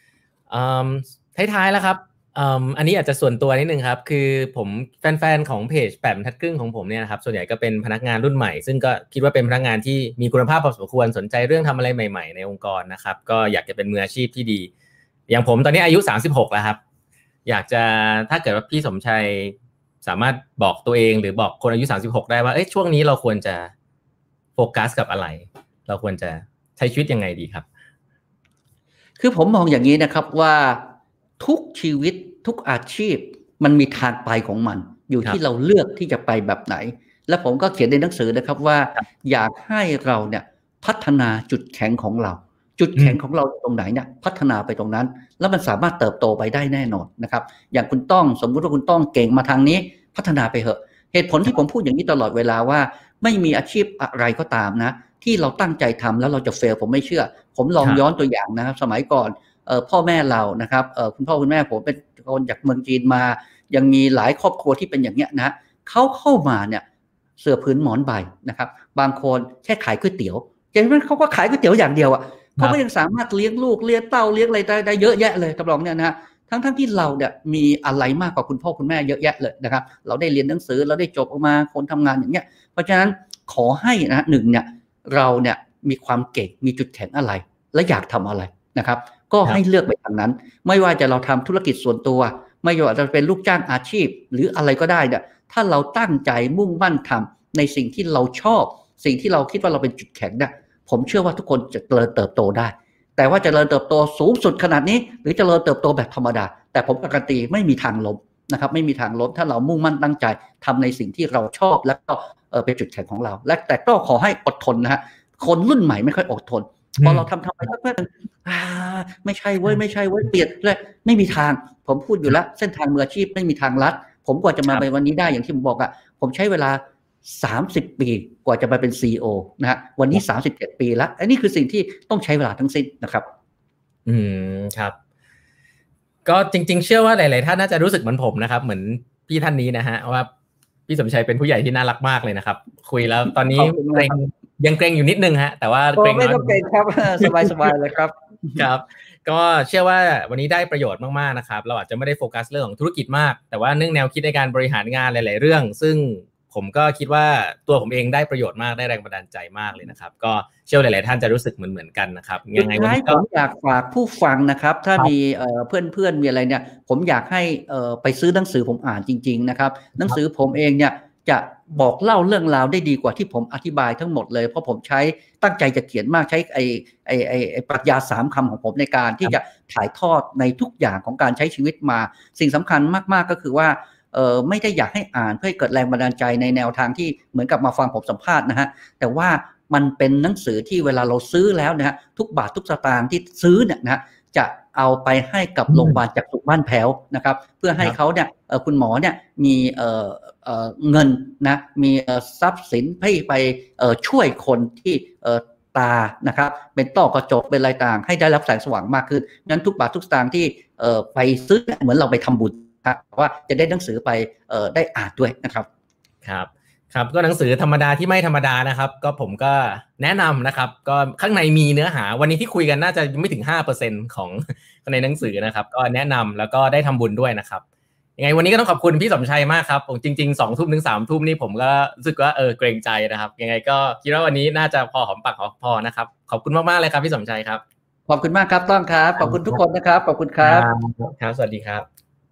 ท้ายๆแล้วครับอันนี้อาจจะส่วนตัวนิดนึงครับคือผมแฟนๆของเพจแปดบรรทัดครึ่งของผมเนี่ยนะครับส่วนใหญ่ก็เป็นพนักงานรุ่นใหม่ซึ่งก็คิดว่าเป็นพนักงานที่มีคุณภาพพอสมควรสนใจเรื่องทำอะไรใหม่ๆในองค์กรนะครับก็อยากจะเป็นมืออาชีพที่ดีอย่างผมตอนนี้อายุสามสิบหกแล้วครับอยากจะถ้าเกิดว่าพี่สมชัยสามารถบอกตัวเองหรือบอกคนอายุสามสิบหกได้ว่าเอ้ยช่วงนี้เราควรจะโฟกัสกับอะไรเราควรจะใช้ชีวิตยังไงดีครับคือผมมองอย่างนี้นะครับว่าทุกชีวิตทุกอาชีพมันมีทางไปของมันอยู่ที่เราเลือกที่จะไปแบบไหนและผมก็เขียนในหนังสือนะครับว่าอยากให้เราเนี่ยพัฒนาจุดแข็งของเราจุดแข็งของเราตรงไหนเนี่ยพัฒนาไปตรงนั้นแล้วมันสามารถเติบโตไปได้แน่นอนนะครับอย่างคุณต้องสมมุติว่าคุณต้องเก่งมาทางนี้พัฒนาไปเถอะเหตุผลที่ผมพูดอย่างนี้ตลอดเวลาว่าไม่มีอาชีพอะไรก็ตามนะที่เราตั้งใจทำแล้วเราจะเฟลผมไม่เชื่อผมลองย้อนตัวอย่างนะครับสมัยก่อนเอ่อพ่อแม่เรานะครับเอ่อคุณพ่อคุณแม่ผมเป็นคนจากเมืองจีนมายังมีหลายครอบครัวที่เป็นอย่างเงี้ยนะเขาเข้ามาเนี่ยเสื้อผืนหมอนใบนะครับบางคนแค่ขายก๋วยเตี๋ยวอย่างนั้นเขาก็ขายก๋วยเตี๋ยวอย่างเดียวอ่ะเขาก็ยังสามารถเลี้ยงลูกเลี้ยงเต้าเลี้ยงอะไรได้ได้เยอะแยะเลยทำนองเนี้ยนะฮะทั้งทั้งที่เราเนี่ยมีอะไรมากกว่าคุณพ่อคุณแม่เยอะแยะเลยนะครับเราได้เรียนหนังสือเราได้จบออกมาคนทำงานอย่างเงี้ยเพราะฉะนั้นขอให้นะหนึ่งเนี่ยเราเนี่ยมีความเก่งมีจุดแข็งอะไรและอยากทำอะไรนะครับก็ให้เลือกไปทางนั้นไม่ว่าจะเราทำธุรกิจส่วนตัวไม่ว่าจะเป็นลูกจ้างอาชีพหรืออะไรก็ได้เนี่ยถ้าเราตั้งใจมุ่งมั่นทำในสิ่งที่เราชอบสิ่งที่เราคิดว่าเราเป็นจุดแข็งเนี่ยผมเชื่อว่าทุกคนจะเจริญเติบโตได้แต่ว่าจะเจริญเติบโตสูงสุดขนาดนี้หรือจะเจริญเติบโตแบบธรรมดาแต่ผมการันตีไม่มีทางล้มนะครับไม่มีทางล้มถ้าเรามุ่งมั่นตั้งใจทำในสิ่งที่เราชอบแล้วก็เออเป็นจุดแข็งของเราและแต่ก็ขอให้อดทนนะฮะคนรุ่นใหม่ไม่ค่อยอดทนพอเราทำทำไปสักพักอ่าไม่ใช่เว้ยไม่ใช่เว้ยเปลี่ยนเลยไม่มีทางผมพูดอยู่แล้วเส้นทางมืออาชีพไม่มีทางลัดผมกว่าจะมาไปวันนี้ได้อย่างที่ผมบอกอะผมใช้เวลาสามสิบปีกว่าจะมาเป็น ซี อี โอ นะฮะวันนี้สามสิบเจ็ดปีแล้วอันนี้คือสิ่งที่ต้องใช้เวลาทั้งสิ้นนะครับอืมครับก็จริงๆเชื่อว่าหลายๆท่านน่าจะรู้สึกเหมือนผมนะครับเหมือนพี่ท่านนี้นะฮะว่าพี่สมชัยเป็นผู้ใหญ่ที่น่ารักมากเลยนะครับคุยแล้วตอนนี้เกรงยังเกรงอยู่นิดนึงฮะแต่ว่าเกรงไม่ต้องเกรงครับสบายๆเลยครับครับก็เชื่อว่าวันนี้ได้ประโยชน์มากๆนะครับเราอาจจะไม่ได้โฟกัสเรื่องของธุรกิจมากแต่ว่าเรื่องแนวคิดในการบริหารงานหลายๆเรื่องซึ่งผมก็คิดว่าตัวผมเองได้ประโยชน์มากได้แรงบันดาลใจมากเลยนะครับก็เชื่อหลายๆท่านจะรู้สึกเหมือนๆกันนะครับยังไงวันนี้ผมอยากฝากผู้ฟังนะครับถ้ามีเพื่อนๆมีอะไรเนี่ยผมอยากให้ไปซื้อหนังสือผมอ่านจริงๆนะครับหนังสือผมเองเนี่ยจะบอกเล่าเรื่องราวได้ดีกว่าที่ผมอธิบายทั้งหมดเลยเพราะผมใช้ตั้งใจจะเขียนมากใช้ไอ้ไอ้ไอ้ไอ้ปรัชญาสามคำของผมในการที่จะถ่ายทอดในทุกอย่างของการใช้ชีวิตมาสิ่งสำคัญมากๆก็คือว่าเอ่อไม่ได้อยากให้อ่านเพื่อให้เกิดแรงบันดาลใจในแนวทางที่เหมือนกับมาฟังผมสัมภาษณ์นะฮะแต่ว่ามันเป็นหนังสือที่เวลาเราซื้อแล้วนะฮะทุกบาททุกสตางค์ที่ซื้อเนี่ยนะจะเอาไปให้กับโรงพยาบาลจักษุบ้านแพ้วนะครับเพื่อให้เขาเนี่ยคุณหมอเนี่ยมีเอ่อเอ่อเงินนะมีทรัพย์สินให้ไปช่วยคนที่ตานะครับเป็นต้อกระจกเป็นอะไรต่างให้ได้รับแสงสว่างมากขึ้นงั้นทุกบาททุกสตางค์ที่ไปซื้อเหมือนเราไปทำบุญครับว่าจะได้หนังสือไปได้อ่านด้วยนะครับครับครับก็หนังสือธรรมดาที่ไม่ธรรมดานะครับก็ผมก็แนะนำนะครับก็ข้างในมีเนื้อหาวันนี้ที่คุยกันน่าจะไม่ถึง ห้าเปอร์เซ็นต์ ของในหนังสือนะครับก็แนะนำแล้วก็ได้ทำบุญด้วยนะครับยังไงวันนี้ก็ต้องขอบคุณพี่สมชัยมากครับจริงๆสองทุ่มถึงสามทุ่มนี่ผมก็รู้สึกว่าเออเกรงใจนะครับยังไงก็คิดว่าวันนี้น่าจะพอหอมปากหอมคอนะครับขอบคุณมากๆเลยครับพี่สมชัยครับขอบคุณมากครับต้องครับขอบคุณทุกคนนะครับขอบคุณครับครับสวัสดีครับ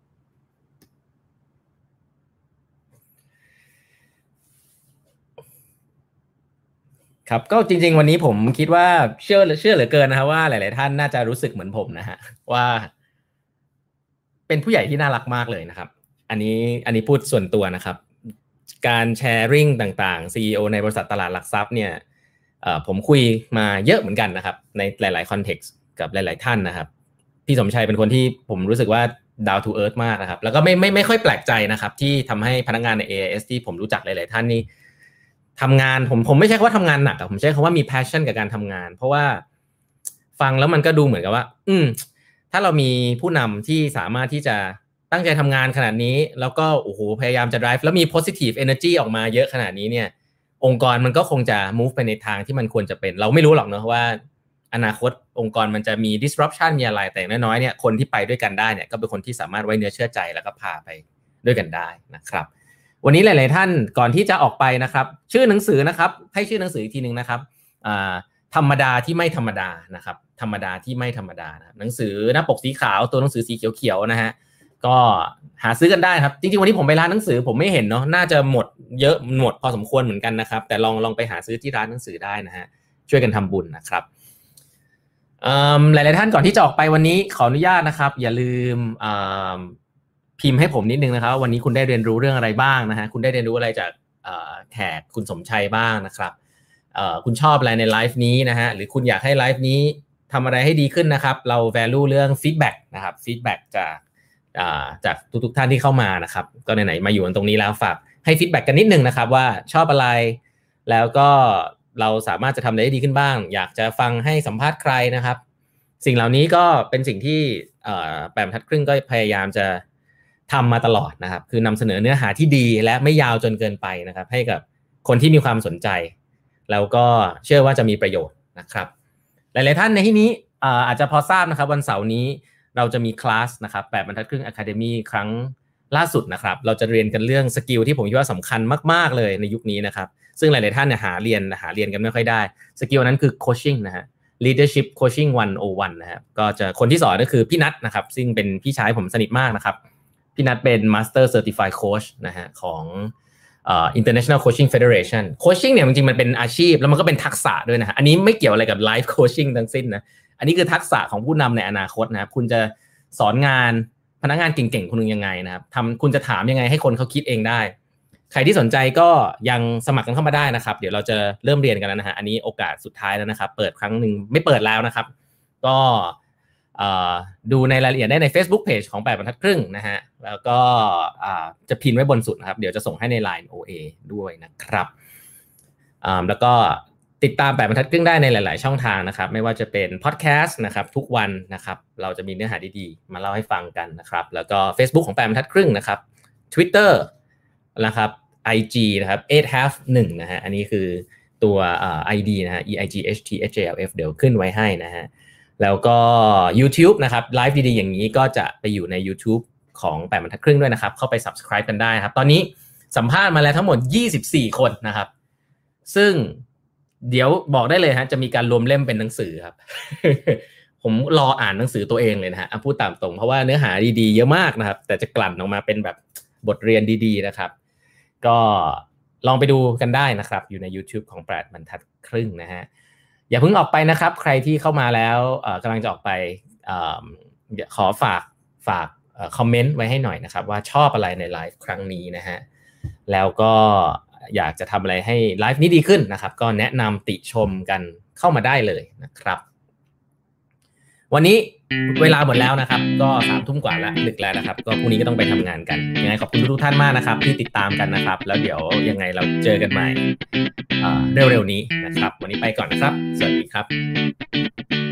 ครับก็จริงๆวันนี้ผมคิดว่าเชื่อเชื่อเหลือเกินนะครับว่าหลายๆท่านน่าจะรู้สึกเหมือนผมนะฮะว่าเป็นผู้ใหญ่ที่น่ารักมากเลยนะครับอันนี้อันนี้พูดส่วนตัวนะครับการแชร์ริ่งต่างๆ ซี อี โอ ในบริษัทตลาดหลักทรัพย์เนี่ยเอ่อผมคุยมาเยอะเหมือนกันนะครับในหลายๆคอนเท็กซ์กับหลายๆท่านนะครับพี่สมชัยเป็นคนที่ผมรู้สึกว่า down to earth มากนะครับแล้วก็ไม่ไม่ไม่ค่อยแปลกใจนะครับที่ทำให้พนักงานใน เอ ไอ เอส ที่ผมรู้จักหลายๆท่านนี่ทำงานผมผมไม่ใช่คำว่าทำงานหนักผมใช้คำว่ามี passion กับการทำงานเพราะว่าฟังแล้วมันก็ดูเหมือนกับว่าอืมถ้าเรามีผู้นำที่สามารถที่จะตั้งใจทำงานขนาดนี้แล้วก็โอ้โหพยายามจะ drive แล้วมี positive energy ออกมาเยอะขนาดนี้เนี่ยองค์กรมันก็คงจะ move ไปในทางที่มันควรจะเป็นเราไม่รู้หรอกเนอะว่าอนาคตองค์กรมันจะมี disruption มีอะไรแต่น้อยๆเนี่ยคนที่ไปด้วยกันได้เนี่ยก็เป็นคนที่สามารถไว้เนื้อเชื่อใจแล้วก็พาไปด้วยกันได้นะครับวันนี้หลายๆท่านก่อนที่จะออกไปนะครับชื่อหนังสือนะครับให้ชื่อหนังสืออีกทีนึงนะครับอ่าธรรมดาที่ไม่ธรรมดานะครับธรรมดาที่ไม่ธรรมดานะครับหนังสือหน้าปกสีขาวตัวหนังสือสีเขียวๆนะฮะก็หาซื้อกันได้ครับจริงๆวันนี้ผมไปร้านหนังสือผมไม่เห็นเนาะน่าจะหมดเยอะหมดพอสมควรเหมือนกันนะครับแต่ลองลองไปหาซื้อที่ร้านหนังสือได้นะฮะช่วยกันทำบุญนะครับหลายๆท่านก่อนที่จะออกไปวันนี้ขออนุญาตนะครับอย่าลืมพิมพ์ให้ผมนิดนึงนะครับวันนี้คุณได้เรียนรู้เรื่องอะไรบ้างนะฮะคุณได้เรียนรู้อะไรจากแขกคุณสมชัยบ้างนะครับคุณชอบอะไรในไลฟ์นี้นะฮะหรือคุณอยากให้ไลฟ์นี้ทำอะไรให้ดีขึ้นนะครับเรา value เรื่อง feedback นะครับ feedback จากจากทุกๆท่านที่เข้ามานะครับก็ไหนๆมาอยู่ตรงนี้แล้วฝากให้ feedback กันนิดนึงนะครับว่าชอบอะไรแล้วก็เราสามารถจะทำอะไรได้ดีขึ้นบ้างอยากจะฟังให้สัมภาษณ์ใครนะครับสิ่งเหล่านี้ก็เป็นสิ่งที่แปดบรรทัดครึ่งก็พยายามจะทำมาตลอดนะครับคือนำเสนอเนื้อหาที่ดีและไม่ยาวจนเกินไปนะครับให้กับคนที่มีความสนใจแล้วก็เชื่อว่าจะมีประโยชน์นะครับหลายๆท่านในที่นี้อาจจะพอทราบนะครับวันเสาร์นี้เราจะมีคลาสนะครับแปดบรรทัดครึ่ง Academy ครั้งล่าสุดนะครับเราจะเรียนกันเรื่องสกิลที่ผมคิดว่าสำคัญมากๆเลยในยุคนี้นะครับซึ่งหลายๆท่านเนี่ยหาเรียนหาเรียนกันไม่ค่อยได้สกิลนั้นคือโคชชิ่งนะฮะ leadership coaching หนึ่งศูนย์หนึ่งนะครับก็จะคนที่สอนก็คือพี่นัทนะครับซึ่งเป็นพี่ชายผมสนิทมากนะครับพี่นัทเป็น Master Certified Coach นะฮะของเอ่อ International Coaching Federation Coaching เนี่ยจริงๆมันเป็นอาชีพแล้วมันก็เป็นทักษะด้วยนะฮะอันนี้ไม่เกี่ยวอะไรกับ Life Coaching ทั้งสิ้นนะอันนี้คือทักษะของผู้นำในอนาคตนะครับคุณจะสอนงานพนักงานเก่งๆคนนึงยังไงนะครับทำคุณจะถามยังไงให้คนเขาคิดเองได้ใครที่สนใจก็ยังสมัครกันเข้ามาได้นะครับเดี๋ยวเราจะเริ่มเรียนกันแล้วนะฮะอันนี้โอกาสสุดท้ายแล้วนะครับเปิดครั้งนึงไม่เปิดแล้วนะครับก็ดูในรายละเอียดได้ใน Facebook Page ของแปดบรรทัดครึ่งนะฮะแล้วก็จะพิมพ์ไว้บนสุดนะครับเดี๋ยวจะส่งให้ใน ไลน์ โอ เอ ด้วยนะครับแล้วก็ติดตามแปดบรรทัดครึ่งได้ในหลายๆช่องทางนะครับไม่ว่าจะเป็นพอดแคสต์นะครับทุกวันนะครับเราจะมีเนื้อหาดีๆมาเล่าให้ฟังกันนะครับแล้วก็ Facebook ของแปดบรรทัดครึ่งนะครับ Twitter นะครับ ไอ จี นะครับ eight half หนึ่งนะฮะอันนี้คือตัวเอ่อ ไอ ดี นะฮะ e i g h t h a l f เดี๋ยวขึ้นไว้ให้นะฮะแล้วก็ YouTube นะครับไลฟ์ดีๆอย่างนี้ก็จะไปอยู่ใน YouTube ของแปดบรรทัดครึ่งด้วยนะครับเข้าไป Subscribe กันได้ครับตอนนี้สัมภาษณ์มาแล้วทั้งหมดยี่สิบสี่คนนะครับซึ่งเดี๋ยวบอกได้เลยฮะจะมีการรวมเล่มเป็นหนังสือครับ ผมรออ่านหนังสือตัวเองเลยนะฮะพูดตามตรงเพราะว่าเนื้อหาดีๆเยอะมากนะครับแต่จะกลั่นออกมาเป็นแบบบทเรียนดีๆนะครับก็ลองไปดูกันได้นะครับอยู่ใน YouTube ของแปดบรรทัดครึ่งนะฮะอย่าเพิ่งออกไปนะครับใครที่เข้ามาแล้วกำลังจะออกไปขอฝากฝากคอมเมนต์ไว้ให้หน่อยนะครับว่าชอบอะไรในไลฟ์ครั้งนี้นะฮะแล้วก็อยากจะทำอะไรให้ไลฟ์นี้ดีขึ้นนะครับก็แนะนำติชมกันเข้ามาได้เลยนะครับวันนี้เวลาหมดแล้วนะครับก็สามทุ่มกว่าแล้วดึกแล้วนะครับก็พรุ่งนี้ก็ต้องไปทำงานกันยังไงขอบคุณทุกท่านมากนะครับที่ติดตามกันนะครับแล้วเดี๋ยวยังไงเราเจอกันใหม่เร็วๆนี้นะครับวันนี้ไปก่อนนะครับสวัสดีครับ